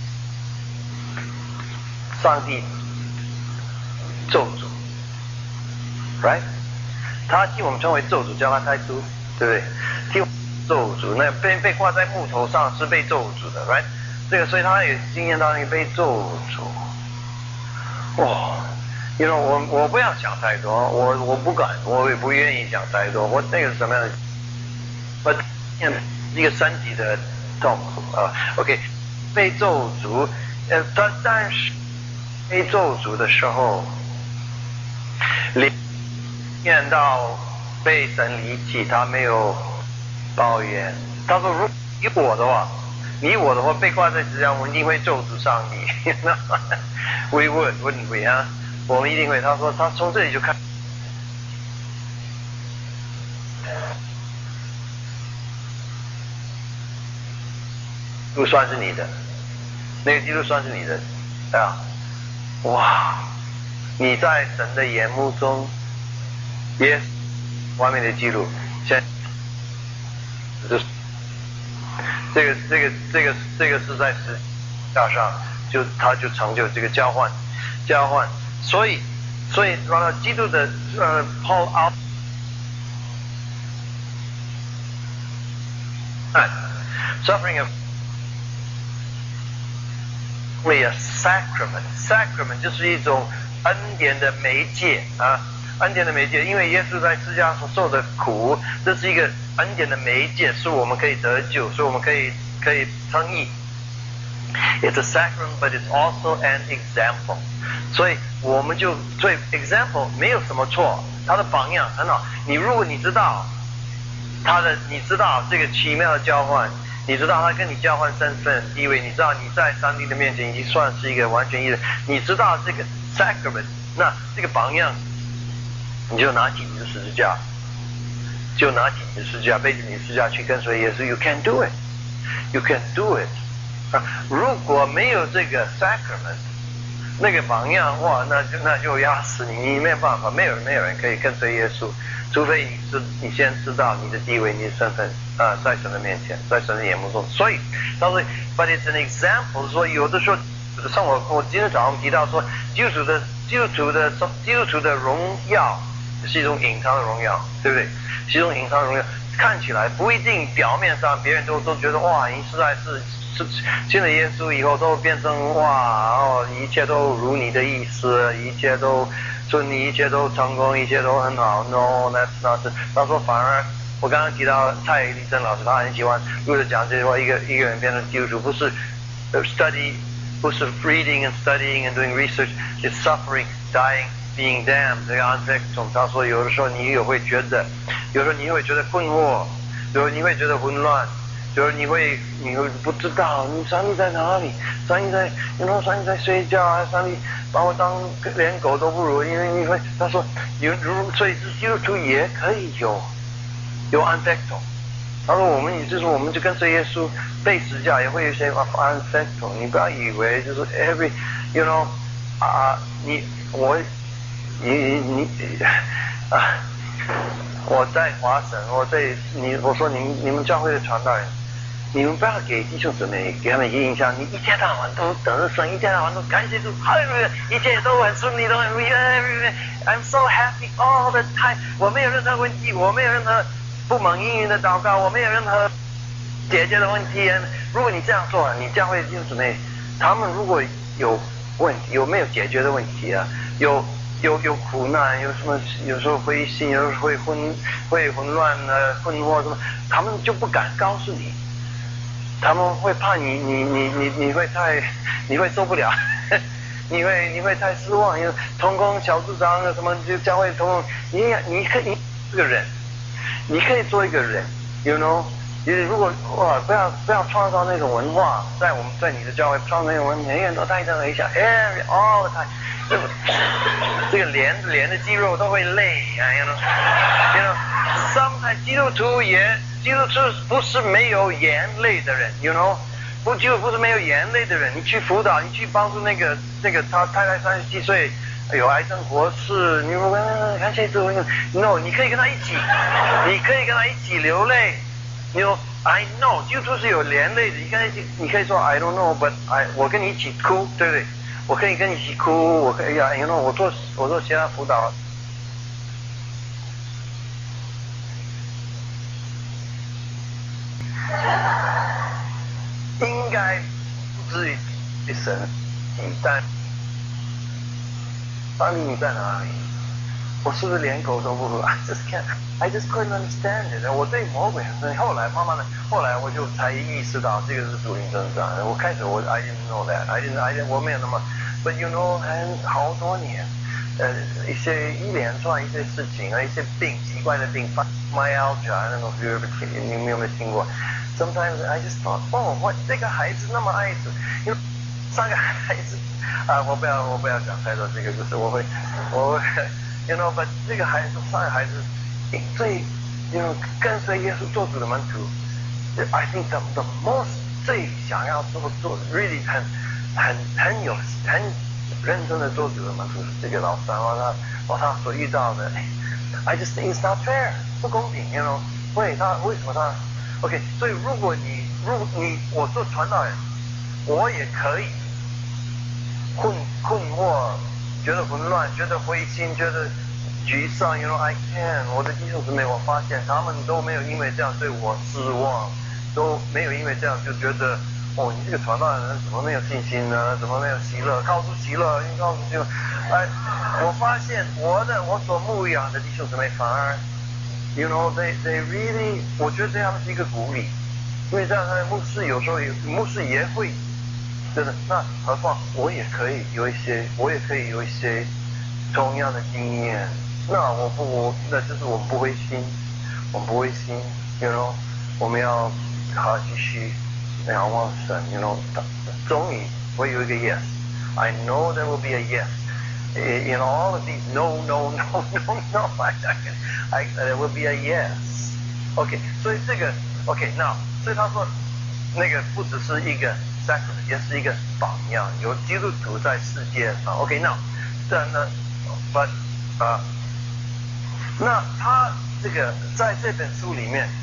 上帝咒诅 ，right？他替我们称为咒诅，叫他开出，对不对？替我们咒诅，那被挂在木头上是被咒诅的 ，right？ 这个，所以他也经验到那个被咒诅。哇，因为我不要想太多，我不敢，我也不愿意想太多。我那个是什么样的？一个身体的痛苦啊。OK， 被咒诅，但是被咒诅的时候，见到被神离弃，他没有抱怨。他说：“如果你我的话，被挂在十字架，我们一定会咒诅上帝。We wouldn't we 啊？我们一定会。”他说：“他从这里就看，就算是你的，那个基督算是你的啊！哇，你在神的眼目中。” Yes， 完美的记录。现在就是这个是在十字架上，他就成就这个交换。所以完了，基督的Paul out suffering of only a sacrament 就是一种恩典的媒介啊。恩典的媒介，因为耶稣在十字架所受的苦，这是一个恩典的媒介，是我们可以得救，所以我们可以称义。It's a sacrament, but it's also an example. 所以我们所以 example 没有什么错，他的榜样很好。如果你知道你知道这个奇妙的交换，你知道他跟你交换身份地位，你知道你在上帝的面前已经算是一个完全义的，你知道这个 sacrament， 那这个榜样。你就拿起你的十字架，背着你的十字架去跟随耶稣。You can do it。如果没有这个 sacrament， 那个榜样，哇，那就压死你，你没有办法，没有人可以跟随耶稣，除非你先知道你的地位、你的身份在神的面前，在神的眼目中。所以，他说 ，but it's an example， 说有的时候，像我今天早上提到说，基督徒的荣耀。是一种隐藏的荣耀，对不对？是一种隐藏的荣耀，看起来不一定表面上别人都觉得哇，你实在是信了耶稣以后都变成哇一切都如你的意思，一切都顺利，一切都成功，一切都很好。No， that's not。他说反而我刚刚提到蔡立珍老师，他很喜欢如果讲这句话，一个人变成基督徒不是 study， 不是 reading and studying and doing research，is suffering、dying。Being damned， 这个 unvectum， 他说有的时候你也会觉得困惑，有时候你会觉得混乱，有时候你会不知道你上帝在哪里，上帝在睡觉啊，上帝把我当连狗都不如，因为他说所以基督徒也可以有 unvectum。他说我们就跟随耶稣被十字架也会有一些 unvectum， 你不要以为就是 every you know 你我在华神，我说你们教会的传道人，你们不要给弟兄姊妹给他们一个印象，你一天到晚都得胜，一天到晚都感谢主，一切都很顺利，都很如意 ，I'm so happy all the time， 我没有任何问题，我没有任何不蒙应允的祷告，我没有任何解决的问题。如果你这样做，你教会弟兄姊妹，他们如果有问题，有没有解决的问题啊？有苦难，有什么？有时候灰心，有时候会混乱困惑什么，他们就不敢告诉你，他们会怕你会受不了，你会太失望。因为同工小组长什么就教会同工，你可以这个人，你可以做一个人 ，you know。如果不要创造那种文化，在你的教会创造那种文化，每个人都带着一下 all the time， 这个脸的肌肉都会累，you know，sometimes 基督徒不是没有眼泪的人 ，you know， 基督徒不是没有眼泪的人，你去辅导，你去帮助那个他太太37岁。有癌症国事，你说看谁做 ，no， 你可以跟他一起流泪。你说 I know， 基督徒是有连累的，你可以说 I don't know，but 我跟你一起哭，对不对？我可以跟你一起哭，我可以you know， 我做其他辅导。应该不至于神，但上帝你在哪里？我是不是连狗都不如 I just couldn't understand it。我对魔鬼很生气。后来慢慢的，我就才意识到这个是属灵征战。开始I didn't know that，I didn't， 我没有那么 ，but you know， 好多年，一连串一些事情一些奇怪的病 ，myalgia 那种 你们有没有听过 ？Sometimes I just thought， 我这个孩子那么爱死，因为3个孩子我不要讲太多这个故事，我会。You know， but 这个孩子3个孩子最跟随耶稣做主的门徒 ，I think the most 最想要做 really 很认真的做主的门徒是这个老三，他所遇到的 ，I just think it's not fair， 不公平 ，you know， 为什么他 ？OK， 所以如果我做传道人，我也可以困惑。觉得混乱，觉得灰心，觉得沮丧。You know, I can。我的弟兄姊妹，我发现他们都没有因为这样对我失望，都没有因为这样就觉得你这个传道人怎么没有信心呢？怎么没有喜乐？告诉喜乐，告诉喜乐。我发现我所牧养的弟兄姊妹反而 ，you know, they really， 我觉得这样是一个鼓励，因为这样的牧师有时候牧师也会。真的，那何况我也可以有一些同样的经验。那那就是我们不灰心，you know， 我们要好好继续仰望神 ，you know， 终于会有一个 yes。I know there will be a yes in all of these no there will be a yes。OK， 所以这个 OK，now， 所以他说那个不只是一个。也是一个榜样，有基督徒在世界上。OK， 那那他这个在这本书里面，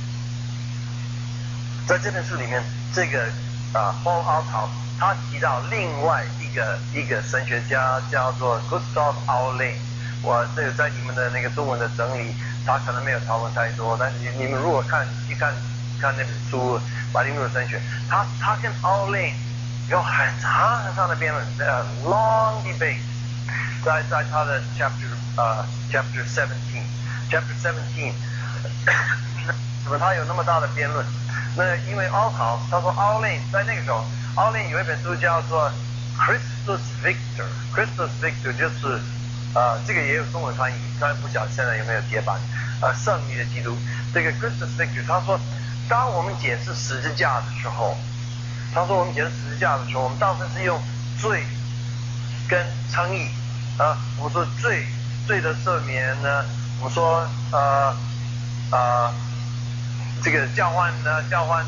这个Paul Althaus 他提到另外一个神学家叫做 Gustav Aulén。这个在你们的那个中文的整理，他可能没有讨论太多，但是你们如果看那本书。马丁路德神学，他跟Aulén有很长的辩论，long debate， 在他的 chapter 17，怎么他有那么大的辩论？那因为他说Aulén在那个时候，Aulén有一本书叫做 Christus Victor 就是这个也有中文翻译，但不晓得现在有没有接版，胜利的基督。这个 Christus Victor 他说。当我们解释十字架的时候，我们大部分是用罪跟称义我们说罪的赦免呢，我们说这个交换呢，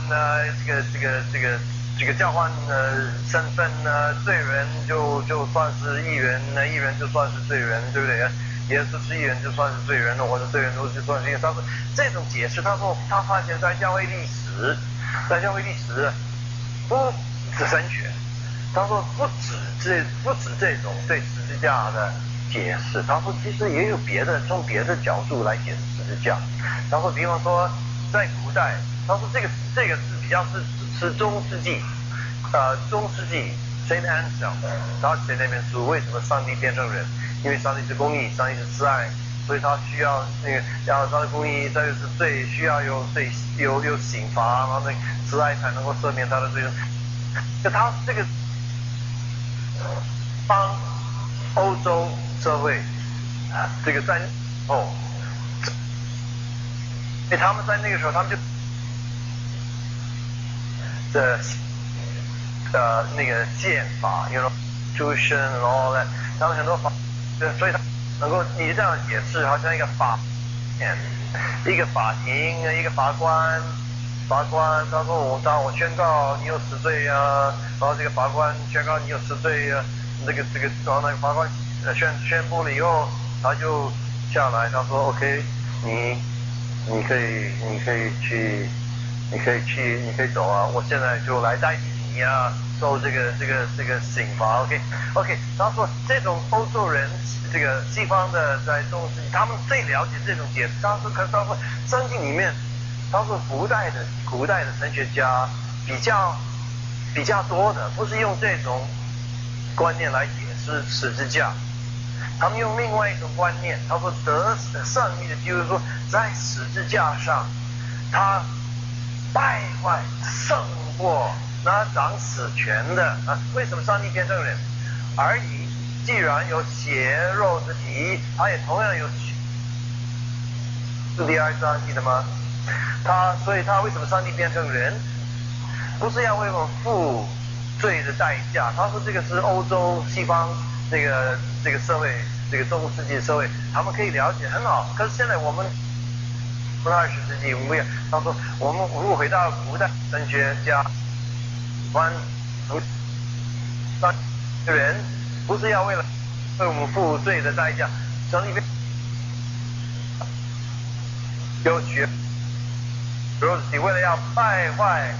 这个交换身份呢，罪人就算是义人呢，义人就算是罪人，对不对？ 耶稣是义人就算是罪人了，我是罪人，我就算是义人。他说这种解释，他说他发现在教会历史不止神学，他说不止这种对十字架的解释，他说其实也有别的，从别的角度来解释十字架。他说比方说在古代，他说这个是比较是中世纪Saint Anselm 他写那本书，为什么上帝变成人？因为上帝是公义，上帝是慈爱，所以他需要要他的公义，再就是罪需要有刑罚，然后那慈爱才能够赦免他的罪。就他这个帮欧洲社会这个在因为他们在那个时候，他们就那个宪法 Constitution and all that， 他们很多法，所以他能够你这样解释，好像一个法庭，一个法官，他说当我宣告你有死罪啊，然后这个法官宣告你有死罪啊，这个，然后那个法官宣布了以后，他就下来，他说 OK， 你可以走啊，我现在就来代替你啊，受这个刑罚 OK， 他说这种欧洲人，这个西方的在中世纪，他们最了解这种解释。他说圣经里面，他说古代的神学家比较多的，不是用这种观念来解释十字架，他们用另外一种观念。他说得胜利的，就是说在十字架上，他败坏胜过那掌死权的啊。为什么上帝变成人？而已，既然有血肉之体，他也同样有是第二章记得吗？所以他为什么上帝变成人？不是要为我们付罪的代价。他说这个是欧洲西方这个社会，这个中世纪的社会，他们可以了解很好。可是现在我们20世纪，我们不一样。他说我们如果回到古代神学家，人不是要为我们付罪的代价，上帝有血肉体，为了要败坏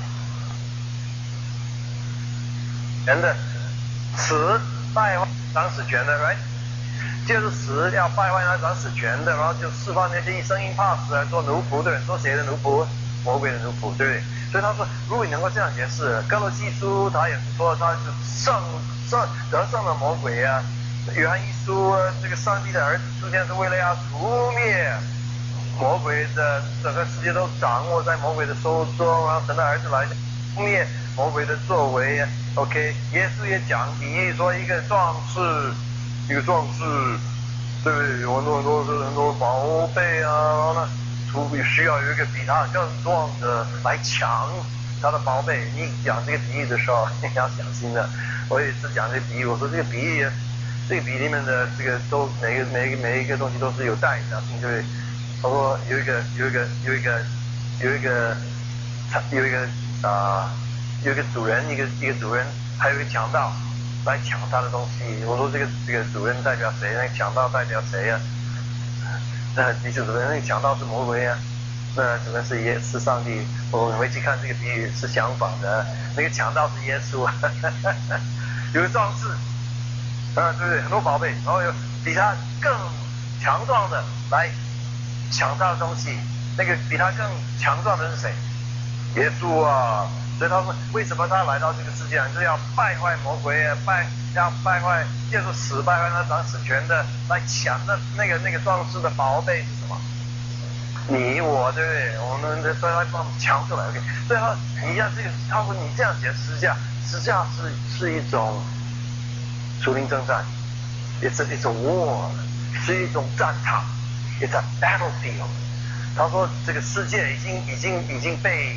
人的死，败坏掌死权的 ，right？ 就是死要败坏那掌死权的，然后就释放那些一生一怕死来做奴仆的人，做谁的奴仆？魔鬼的奴仆，对不对？所以他说，如果你能够这样解释，哥罗西书他也是说他是得胜了魔鬼啊。约翰一书，这个上帝的儿子出现是为了要除灭魔鬼的，整个世界都掌握在魔鬼的手中，然后神的儿子来除灭魔鬼的作为。OK， 耶稣也讲比喻说一个壮士，对不对？有很多宝贝啊，然后呢，需要有一个比他更壮的来抢他的宝贝。你讲这个比喻的时候，你要小心的。我也是讲这个比喻，我说这个比喻里面的这个都每一个东西都是有代表性，对不对？他说有一个主人，一个主人，还有一个强盗来抢他的东西。我说这个主人代表谁？那个强盗代表谁呀？你主人，那个强盗是魔鬼呀，那主人是上帝。我们回去看这个比喻是相反的，那个强盗是耶稣啊。有个壮士，对不对？很多宝贝，然后有比他更强壮的来抢他的东西。那个比他更强壮的是谁？耶稣啊！所以他说，为什么他来到这个世界上，就是要败坏魔鬼，要败坏，借助死败坏那掌死权的，来抢的那个壮士的宝贝是什么？你我，对不对？我们所以他帮我们抢出来。OK， 所以你要这个，他说你这样解十字架是一种属灵征战 ，it's a war， 是一种战场 ，it's a battlefield。他说这个世界已经被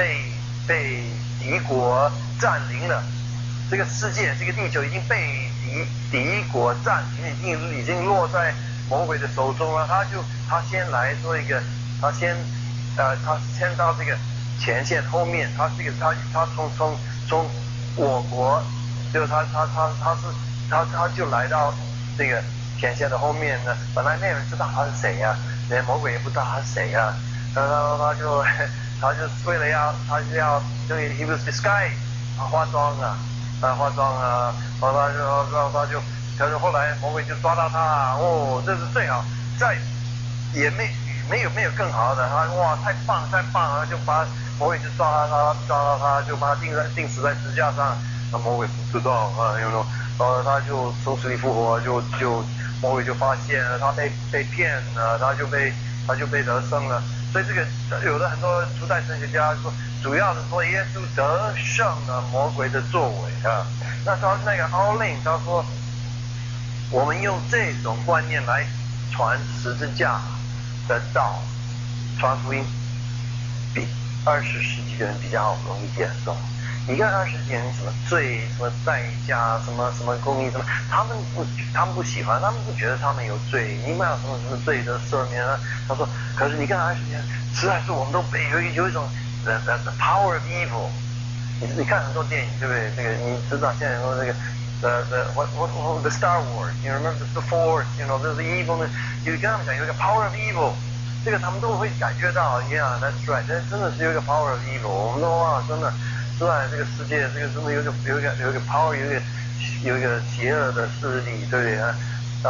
敌国占领了，这个世界这个地球已经被敌国占领，已经落在魔鬼的手中了。他先来做一个，他先到这个前线后面，他从我国，就是他就来到这个天线的后面呢，本来没有人知道他是谁呀，连魔鬼也不知道他是谁呀，他就为了要就 he was disguised， 化妆啊，化妆啊，然后他就后来魔鬼就抓到他，哦，这是最好，再也没有更好的，他哇太棒了，就把魔鬼就抓到他，就把他钉死在十字架上，那魔鬼不知道啊，然后他就从死里复活，就魔鬼就发现了他被骗了，他就被得胜了。所以这个有的很多初代神学家说，主要是说耶稣得胜了魔鬼的作为啊。那他那个奥令他说，我们用这种观念来传十字架的道，传福音，比20世纪的人比较容易接受。你看20世纪人什么罪、什么代价、什么公义什么，他们不喜欢，他们不觉得他们有罪，你们有什么罪的赦免啊？他说，可是你看20世纪人，实在是我们都被有一种the power of evil。你看很多电影对不对？这个你知道现在说这个the Star Wars， you remember the Force， you know there's the evil， 你跟他们讲有一个 power of evil， 这个他们都会感觉到 ，yeah that's right， 真的是有一个 power of evil， 我们都哇真的。在这个世界，这个真的有一个 power， 有一个邪恶的势力，对不对啊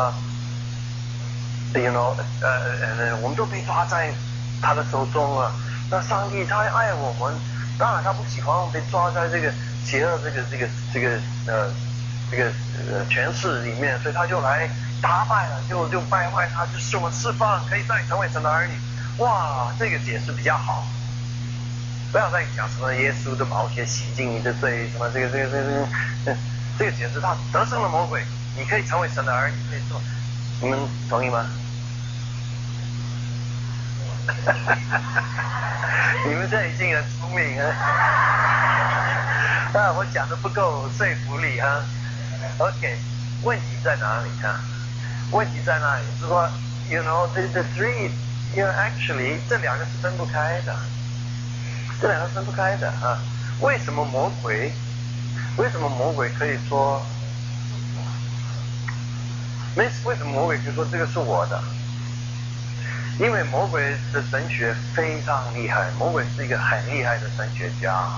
？you know， 我们都被抓在他的手中了。那上帝他爱我们，当然他不喜欢我们被抓在这个邪恶这个权势里面，所以他就来打败了，就败坏他，就使我们释放，可以再成为神的儿女。哇，这个解释比较好。不要再讲什么耶稣的宝血洗净你的罪，什么这个解释，他得胜了魔鬼，你可以成为神的儿女，可以做，你们同意吗？你们这已经很聪明啊！我讲的不够说服力哈。OK， 问题在哪里啊？问题在哪里？是说 ，you know the three，you know actually 这两个是分不开的。这两个分不开的啊！为什么魔鬼可以说？为什么魔鬼可以说这个是我的？因为魔鬼的神学非常厉害，魔鬼是一个很厉害的神学家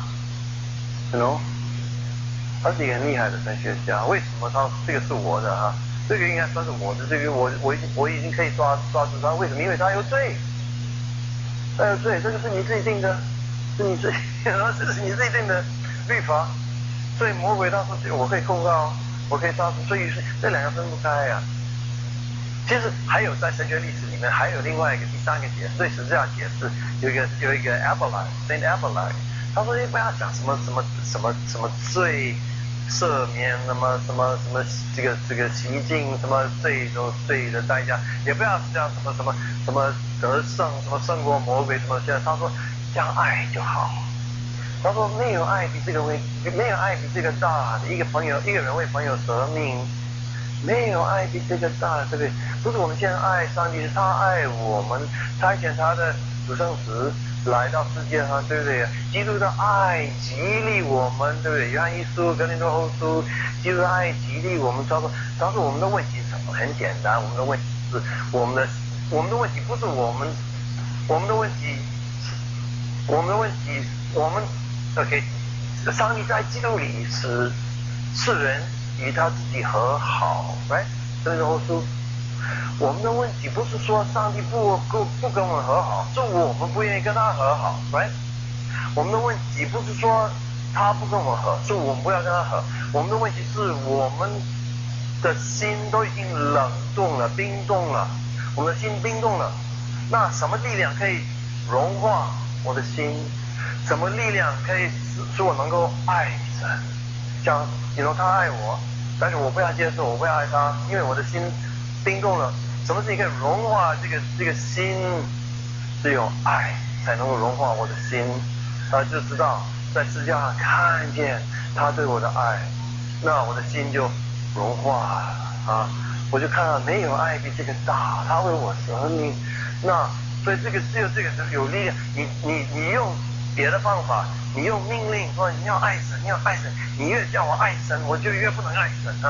，you know， 他是一个很厉害的神学家。为什么他这个是我的啊？这个应该算是我的，这个我已经可以抓住他。为什么？因为他有罪，他有罪，这个是你自己定的。这是你自己定的律法，所以魔鬼他说我可以控告，我可以杀死，所以是这两个分不开啊。其实还有在神学历史里面还有另外一个第三个解释，对十字架解释有一个 Saint Abelard， 他说不要讲什么罪赦免，什么这个洗净什么罪的代价，也不要讲什么得胜什么胜过魔鬼什么现在他说。讲爱就好。他说没有爱比这个大的。一个人为朋友舍命，没有爱比这个大的，对不对？不是我们现在爱上帝，是他爱我们，差遣他的独生子来到世界上，对不对？基督的爱激励我们，对不对？约翰一书、哥林多后书，基督的爱激励我们。他说我们的问题是什么？很简单，我们的问题是我们的问题不是我们的问题。OK， 上帝在基督里使世人与他自己和好 ，right？ 这是后书。我们的问题不是说上帝不跟我们和好，是我们不愿意跟他和好 ，right？ 我们的问题不是说他不跟我们和，是我们不要跟他和。我们的问题是我们的心都已经冷冻了、冰冻了，我们的心冰冻了。那什么力量可以融化我的心？什么力量可以使我能够爱神？像他爱我，但是我不要接受，我不要爱他，因为我的心冰冻了。什么事情可以融化这个心？只有爱才能够融化我的心。就知道在世界上看见他对我的爱，那我的心就融化了啊！我就看到没有爱比这个大，他为我舍命。那所以只有这个有力量。你用别的方法，你用命令说你要爱神，你要爱神，你越叫我爱神，我就越不能爱神啊！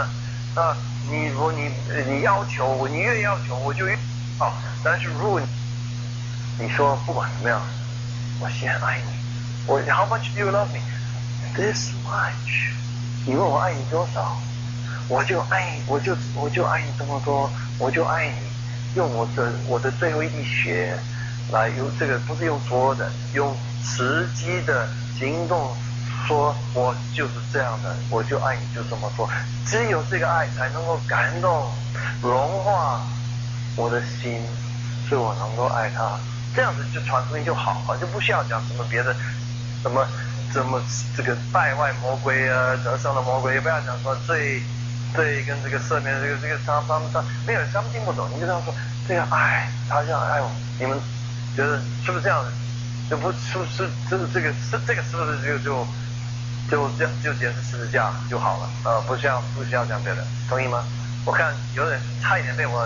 啊，你要求我，你越要求我就越好。但是如果你说不管怎么样，我先爱你，我 How much do you love me? This much。你问我爱你多少，我就爱你，我就爱你这么多，我就爱你，用我的最后一滴血来用这个不是用说的，用实际的行动说，我就是这样的，我就爱你，就这么做。只有这个爱才能够感动、融化我的心，所以我能够爱他。这样子就传福音就好了，就不需要讲什么别的，怎么这个败坏魔鬼啊，得胜的魔鬼，也不要讲说罪跟这个赦免这个他们没有，他们听不懂。你就这样说，这个爱，他这样爱我，你们觉得是不是这样的？就不是这个是不是就解释十字架就好了？不需要讲别的，同意吗？我看有人差一点被我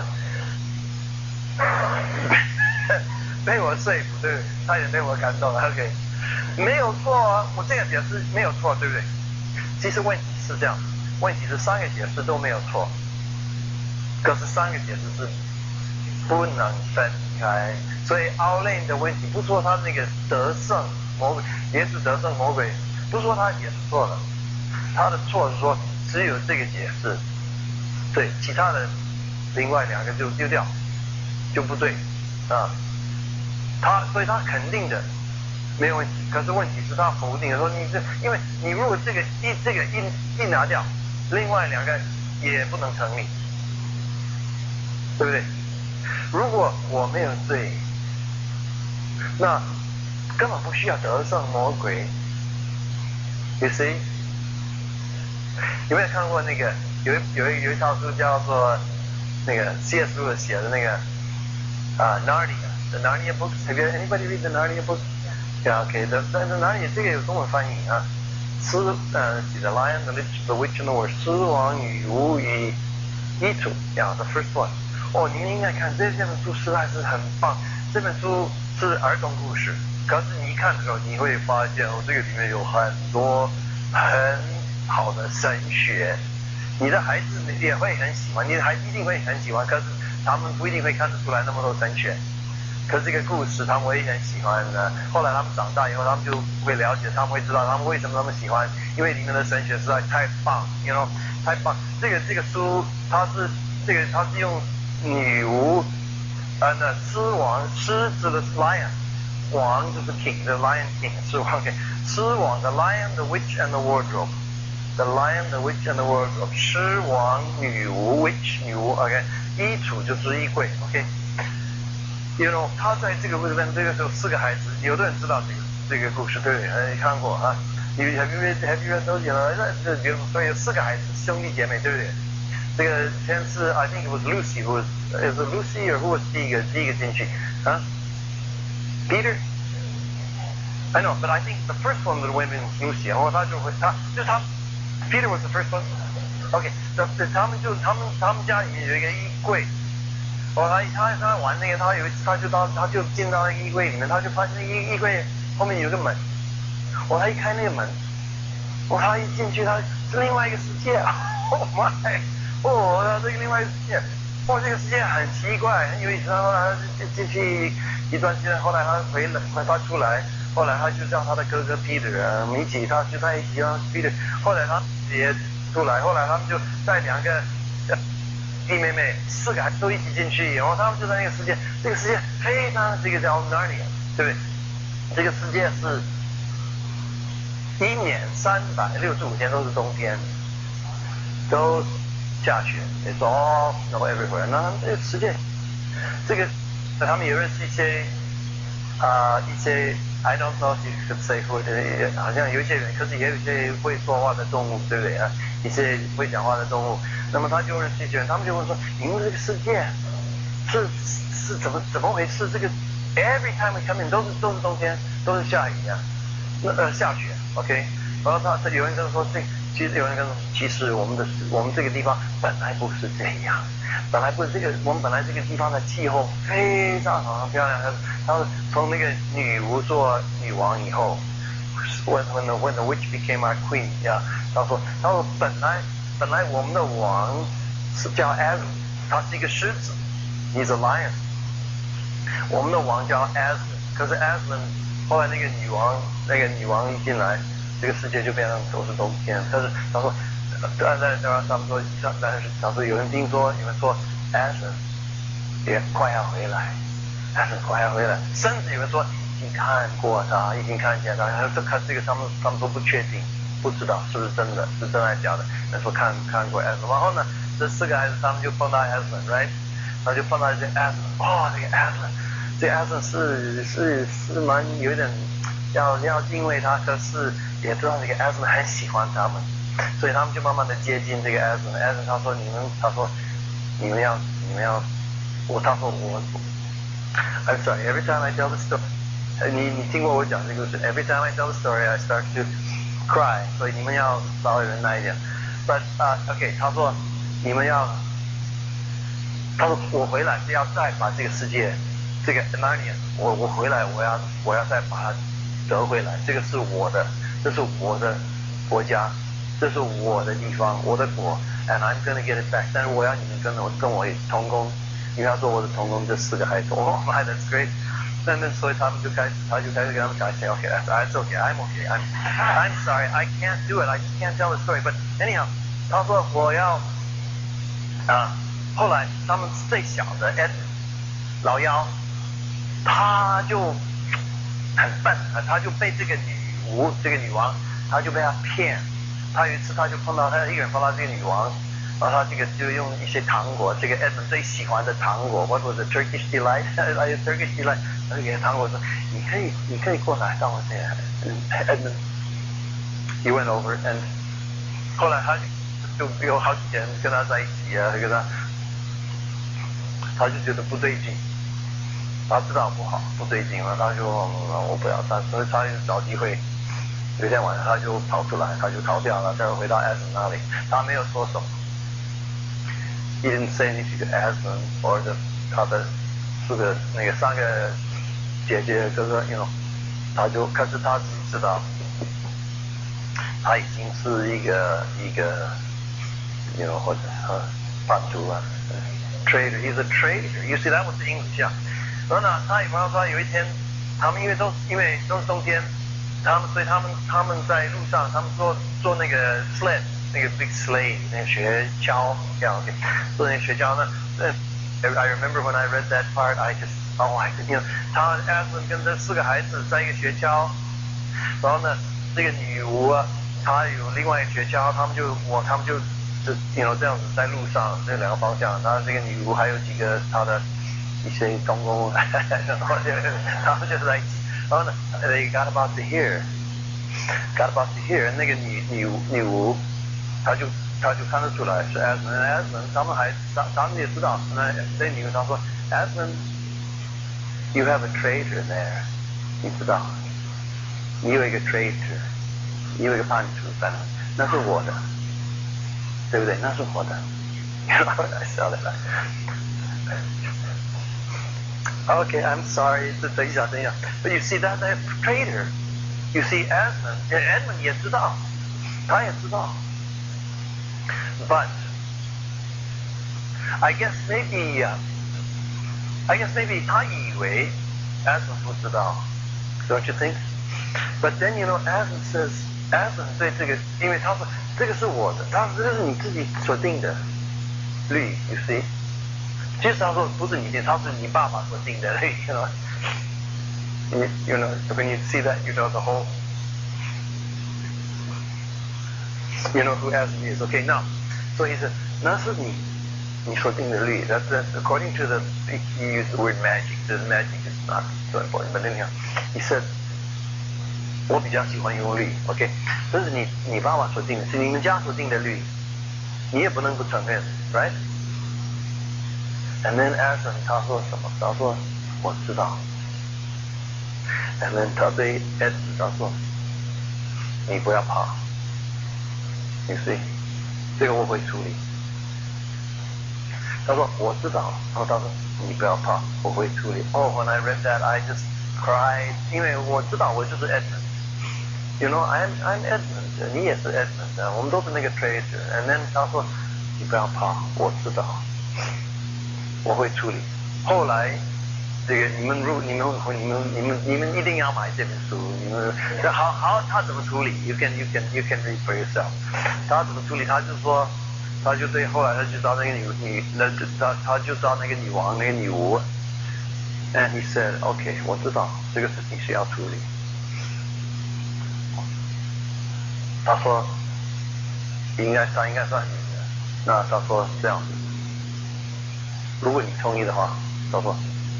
说服，对不对？差一点被我感动了。OK， 没有错啊，我这个解释没有错，对不对？其实问题是这样，问题是三个解释都没有错，可是三个解释是不能分开。所以奥雷的问题不说他那个得胜魔鬼，也是得胜魔鬼，不说他解释错了，他的错是说只有这个解释对，其他的另外两个就丢掉，就不对啊。所以他肯定的没有问题，可是问题是他否定的说因为你如果这个一拿掉，另外两个也不能成立，对不对？如果我没有罪，那根本不需要得胜魔鬼。You see？ 有没有看过那个有一套书叫做那个 C.S. Lewis 写的那个Narnia，The Narnia Books。Have you anybody read the Narnia Books? Yeah, okay. The Narnia 这个有中文翻译啊。写的 Lion, the Witch and the Wardrobe， 狮王、女巫与衣橱。Yeah, the first one。哦，你们应该看这本书实在是很棒。这本书是儿童故事，可是你一看的时候，你会发现这个里面有很多很好的神学，你的孩子也会很喜欢，你的孩子一定会很喜欢，可是他们不一定会看得出来那么多神学。可是这个故事他们会很喜欢的。后来他们长大以后，他们就会了解，他们会知道他们为什么那么喜欢，因为里面的神学实在太棒 ，you know， 太棒。这个书它是用女巫，那狮子的 lion， 王就是 king， the lion king 狮王 ，OK， 狮王的 lion, the witch and the wardrobe。The Lion, the Witch and the Wardrobe， 狮王、女巫 ，Witch 女巫 ，OK， 衣橱就是衣柜 ，OK。You know， 他在这个故事里面，这个时候4个孩子，有的人知道这个故事，对不对？看过啊？你 Have you read those？ 所以有4个孩子，兄弟姐妹，对不对？这个先是 I think it was Lucy who was Lucy or who was 第一个进去啊 ？Peter。I know, but I think the first one that went in was Lucy， 然后他Peter was the first one. OK， 他们家里面有一个衣柜，他玩那个，他就进到那个衣柜里面，他就发现衣柜后面有个门，他一开那个门，他一进去，他是另外一个世界，Oh my， 这个另外一个世界，这个世界很奇怪，很有意思。后来他进去一段时间，后来他出来。后来他就叫他的哥哥 Peter 一起，他就在一起啊 Peter。后来他也出来，后来他们就带2个弟妹妹4个都一起进去，然后他们就在那个世界，这个世界非常这个叫 Narnia， 对不对？这个世界是1年365天都是冬天，都下雪 ，It's all snow everywhere。那这个世界，这个他们也认识一些I don't know if you could say who， 好像有一些人，可是也有一些会说话的动物，对不对啊？一些会讲话的动物。那么他就认识一些人，他们就问说：“你们这个世界是怎么回事？这个 every time we come in 都是冬天，都是下雨啊，下雪 ，OK？” 然后有人跟他说：“其实有人跟他说，其实我们这个地方本来不是这样。”本来不是我们本来这个地方的气候非常好，很漂亮。他说从那个女巫做女王以后 ，when the witch became our queen， 呀，他说本来本来我们的王是叫 Aslan， 他是一个狮子 ，He's a lion。我们的王叫 Aslan， 可是 Aslan 后来那个女王一进来，这个世界就变成都是冬天。但是他说，他们说，但是他说有人听说，你们说 Aslan 也快要回来，Aslan 快要回来，甚至有人说已经看过他，已经看见他，这个他们都不确定。不知道是不是真的，是真还是假的。人说看过 Aslan， 然后呢，这4个孩子他们就碰到 Aslan，right？ 然后就碰到这 Aslan， 这个 Aslan 是蛮有点要敬畏他，可是也知道这个 Aslan 很喜欢他们，所以他们就慢慢的接近这个 Aslan。Aslan 他说你们要他说我 I'm sorry, every time I tell the story， 你听过我讲这个故事 ，every time I tell the story I start to cry， 所以你们要稍微忍耐一点。But OK， 他说你们要，他说我回来是要再把这个世界，这个 Narnia， 我回来我要再把它得回来，这个是我的，这是我的国家，这是我的地方，我的国 ，and I'm gonna get it back。但是我要你们跟我同工，你们要做我的同工。这4个孩子，哦 my that's great。那所以他就开始跟他们讲，say okay, that's okay, I'm okay, I'm sorry, I can't do it, I just can't tell the story. But anyhow， 他说我要后来他们最小的 Ed 老幺，他就很笨，他就被这个女王，他就被他骗。他有一次他就碰到他一个人碰到这个女王。然后他这个就用一些糖果，这个 Edmund 最喜欢的糖果 ，What was it? Turkish delight? Turkish delight。他就给他糖果说，你可以过来到我这 Edmund he went over and 后来他就有好几天跟他在一起啊，他就觉得不对劲，他知道不对劲了，他就我不要他，所以他就找机会。有一天晚上他就跑出来，他就逃掉了，再回到 Edmund 那里，他没有说什么。He didn't say anything to Aslan or 他的3个姐姐哥哥 ，you know， 可是他自己知道，他已经是一个 you know 或者叛徒啊 ，traitor， he's a traitor。You see that was the English 啊。然后呢，他也朋友说有一天，他们因为都是冬天，所以他们在路上，他们坐那个 sled。那个 big sleigh， 那个雪橇，这样 OK， 坐那个雪橇呢。I remember when I read that part, I just you know， 他 Aslan 跟这4个孩子在一个雪橇，然后呢，这个女巫啊，她有另外一个雪橇，他们就 you know 这样子在路上，这2个方向，然后这个女巫还有几个她的一些公公，然后他们就在一起，然后呢 ，they got about to hear， 那个女巫。他就看得出来是 Aslan， 他们也知道，那女他说 Aslan，you have a traitor there， 你知道，你有一个 traitor， 你有一个叛徒在那，那是我的，对不对？那是我的。笑的来。Okay, I'm sorry， 等一下。But you see that's a traitor. You see Edmund 也知道，他也知道。But I guess maybe 他以为 Aslan 不知道 ，Don't you think? But then you know Aslan says Aslan 对这个，因为他说这个是我的，他说这是你自己所定的律 ，You see？ 其实他说不是你定，他是你爸爸所定的律 ，you know when you see that you know the whole. You know who Aslan is? Okay, now. So he said, 那是你所定的律。That's according to he used the word magic. The magic is not so important. But anyhow, he said, 我比较喜欢用律。OK， 这是你爸爸所定的，是你们家所定的律，你也不能不承认 ，right? And then Aslan 他说什么？他说我知道。And then 他对 Ed 他说，你不要怕。You see？这个我会处理。他说我知道，然后他说你不要怕，我会处理。Oh, when I read that, I just cried， 因为我知道我就是 Edmund。You know, I'm Edmund. 你也是 Edmund，我们都是那个 treasure。And then 他说，你不要怕，我知道，我会处理。后来，这个你们一定要买这本书，你们好，他怎么处理 ？You can read for yourself。他怎么处理？他就说，他就对，后来他就找那个他就找那个女王，那个女巫。And he said, "OK， 我知道这个事情是要处理。”他说，他应该算女的。那他说这样子，如果你同意的话，他说。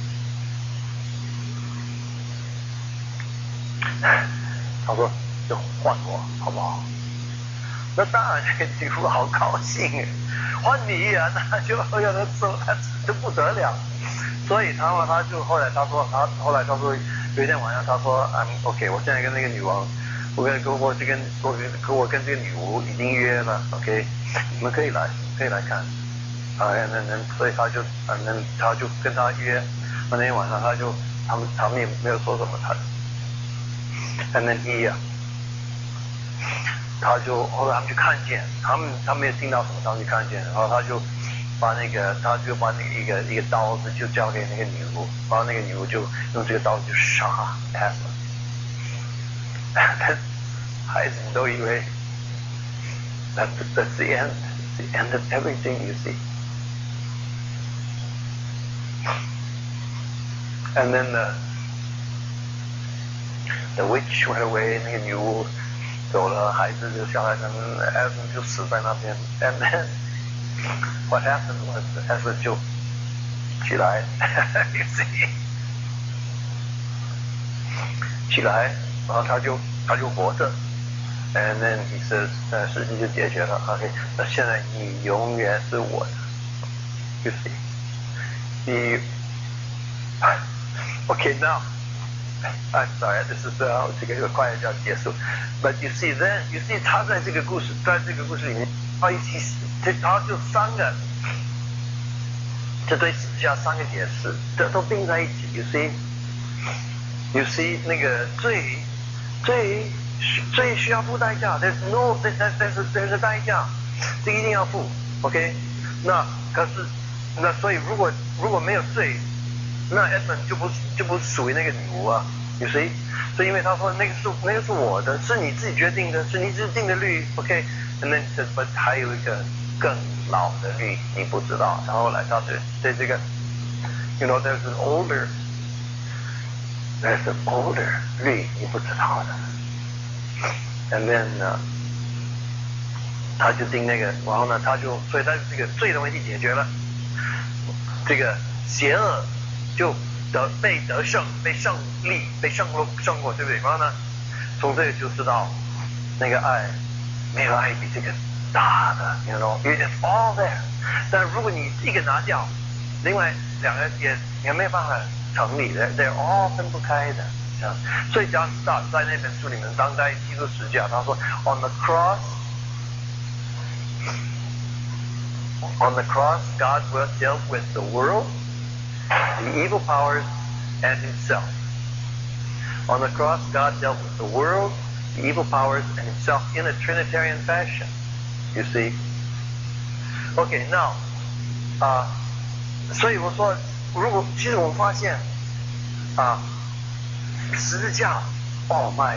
他说：“就换我，好不好？”那当然，这个女巫好高兴，换你呀、那就有的时候他就不得了。所以他就后来他说有一天晚上他说OK， 我现在跟那个女王，我跟这个女巫已经约了 OK， 你们可以来看所以他就跟他约，那天晚上他们也没有说什么And then他就后来他们就看见，他们也听到什么，他们就看见，然后他就把那个一个刀子就交给那个女巫，然后那个女巫就用这个刀子就杀 Edmund。孩子们都以为 that's the end of everything you see. And then the witch went away， 那个女巫走了，孩子就下来，Edmund 就死在那边。And then what happened was Edmund 就起来，you see， 起来，然后他就活着。And then he says， 事情就解决了。OK， 那现在你永远是我的 ，you see， 你 ，OK now。I'm sorry, this is 这个快要结束。But you see, 他在这个故事里面，他就3个，这对史下3个解释，这都并在一起。You see， 那个最需要付代价。There's a 代价，这个一定要付。OK， 那所以如果没有罪。那 Edmund 就不属于那个女巫啊，you see， 所以因为他说那个是我的，是你自己决定的，是你自己定的律 ，OK，and then but 还有一个更老的律你不知道，然后来他对这个 ，you know there's an older 律你不知道的 ，and then 他就定那个，然后呢所以他这个罪的问题解决了，这个邪恶。就被得胜，被胜过，对不对？然后呢，从这里就知道，那个爱，没有爱比这个大的 ，you know，it's all there。但如果你一个拿掉，另外2个也没有办法成立的 ，they're all 分不开的。这样，所以John Stott在那本书里面，当代基督十架，他说 ，on the cross God will deal with the world。The evil powers and himself. On the cross, God dealt with the world, the evil powers, and himself in a Trinitarian fashion. You see? Okay, now, 所以我说，其实我们发现，十字架 ，Oh my，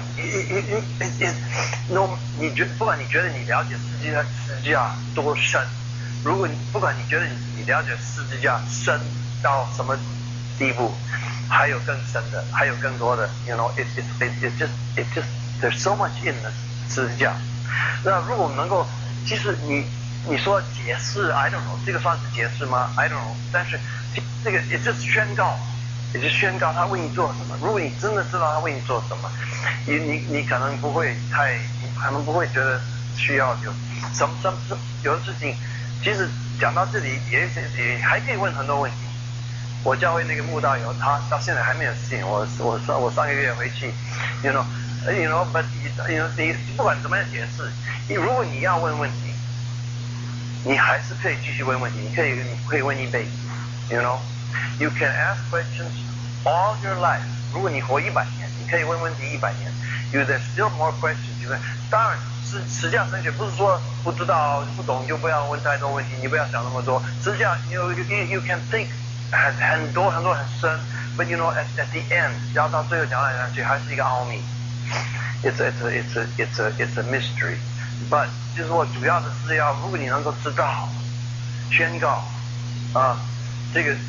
不管你觉得你了解十字架多深，不管你觉得你了解十字架深。到什么地步？还有更深的，还有更多的 ，you know，it just there's so much in the 十字架。那如果我们能够，其实你说解释 ，I don't know， 这个算是解释吗 ？I don't know。但是这个也就是宣告，他为你做什么。如果你真的知道他为你做什么，你可能不会觉得需要有有的事情，其实讲到这里也还可以问很多问题。我教会那个慕道友，他到现在还没有信。我上个月回去 ，you know，but you know， 你不管怎么样解释，如果你要问问题，你还是可以继续问问题，你可以问一辈子 ，you know，you can ask questions all your life。如果你活100年，你可以问问题100年。There's still more questions。当然， 实价神学不是说不知道不懂就不要问太多问题，你不要想那么多。实价 you can think 很多很深 ，but you know at the end， 然后到最后讲来讲去还是一个奥秘。It's a mystery， but 就是说主要的是要，如果你能够知道，宣告啊，这个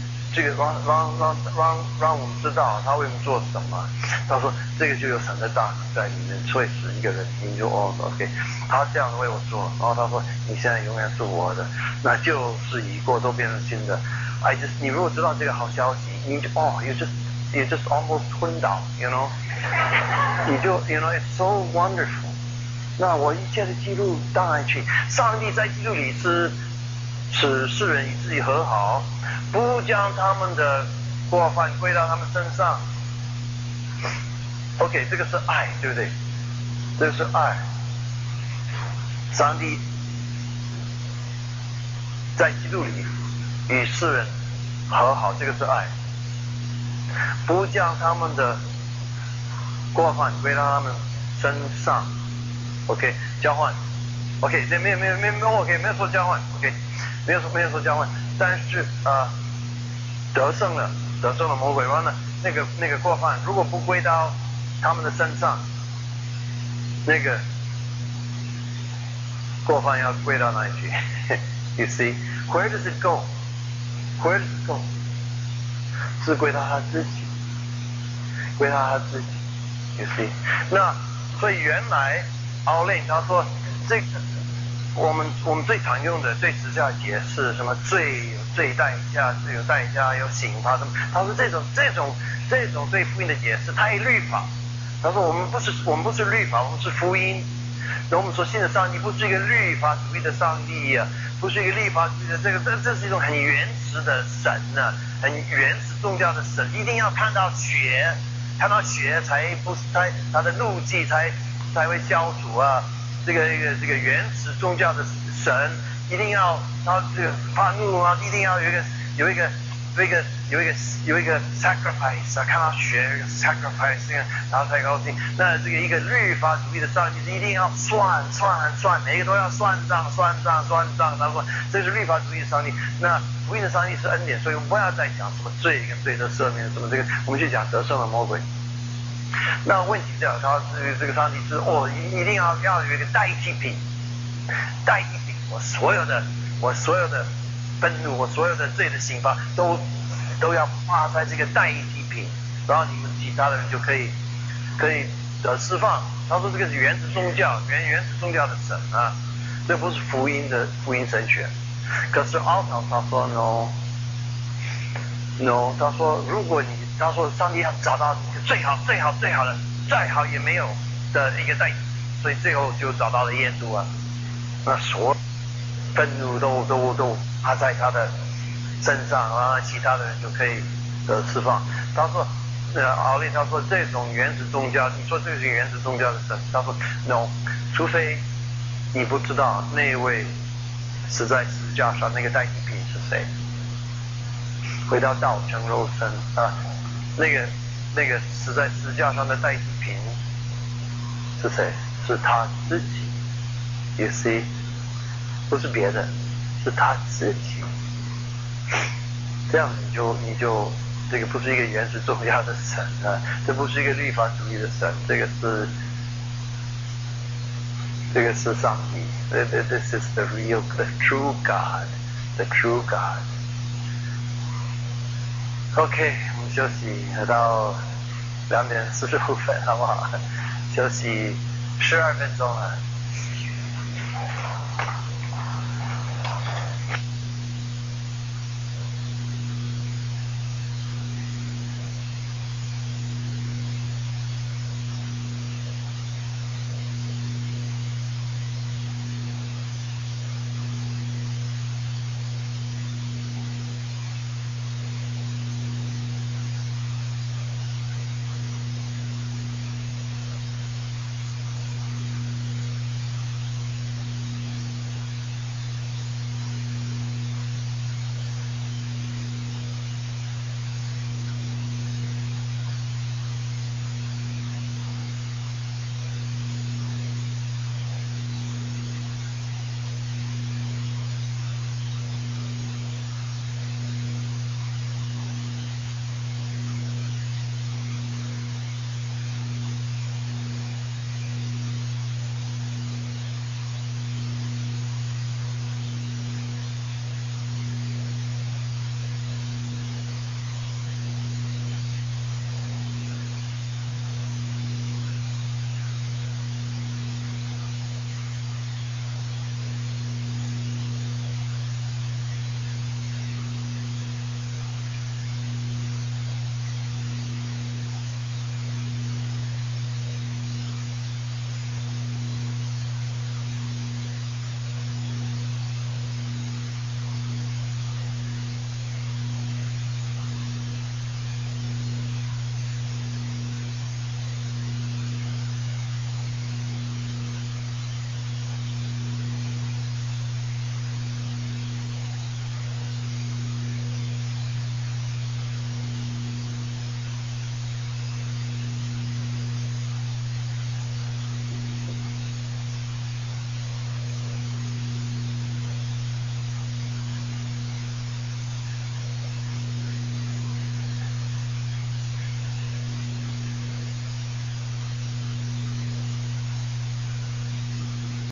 让我们知道他为什么做什么。他说这个就有神的大能在里面，所以使一个人听就OK， 他这样为我做，然后他说你现在永远是我的，那就是已过都变成新的。你如果知道这个好消息，你就you just almost 昏倒 ，you know， 你就 you know it's so wonderful。那我一切的记录当然去，上帝在基督里使世人与自己和好，不将他们的过犯归到他们身上。OK， 这个是爱，对不对？这个是爱。上帝在基督里与世人和好，这个是爱。不将他们的过犯归到他们身上。OK， 交换。OK， 这没有 OK， 没有说交换。OK， 没有说交换，但是得胜了魔鬼，完了那个过犯如果不归到他们的身上，那个过犯要归到哪里去？You see, where does it go? Where does it go? 是归到他自己，归到他自己。You see， 那所以原来奥雷他说这个我们最常用的对十架解释什么罪代价，罪有代价有刑罚什么？他说这种对福音的解释太律法。他说我们不是律法，我们是福音。那我们所信的上帝不是一个律法主义的上帝啊，不是一个律法主义的这是一种很原始的神啊，很原始宗教的神，一定要看到血才不是他的怒气才会消除啊。这个原始宗教的神一定要他这个发怒啊，一定要有一个 sacrifice 啊，看到血有一个 sacrifice， 然后才高兴。那这个一个律法主义的上帝一定要算，每个都要算账。他说这是律法主义的上帝。那福音的上帝是恩典，所以我们不要再讲什么罪跟罪的赦免什么这个，我们去讲得胜了魔鬼。那问题叫他这个上帝是一定要有一个代替品，我所有的愤怒，我所有的罪的刑罚都要花在这个代替品，然后你们其他的人就可以得释放。他说这个是原始宗教的神啊，这不是福音神学。可是奥陶他说 no， 他说如果他说上帝要找到最好的，再好也没有的一个代替，所以最后就找到了耶稣啊。那所有愤怒都趴在他的身上啊，其他的人就可以得释放。他说奥利他说这种原始宗教，你说这是原始宗教的神，他说 no， 除非你不知道那位死在十字架上那个代替品是谁，回到道成肉身啊，那个死在十字架上的代替品是谁？是他自己。You see， 不是别的，是他自己。这样你就这个不是一个原始宗教的神啊，这不是一个律法主义的神，这个是上帝。This is the true God。OK， 我们休息到2:45，好不好？休息12分钟了。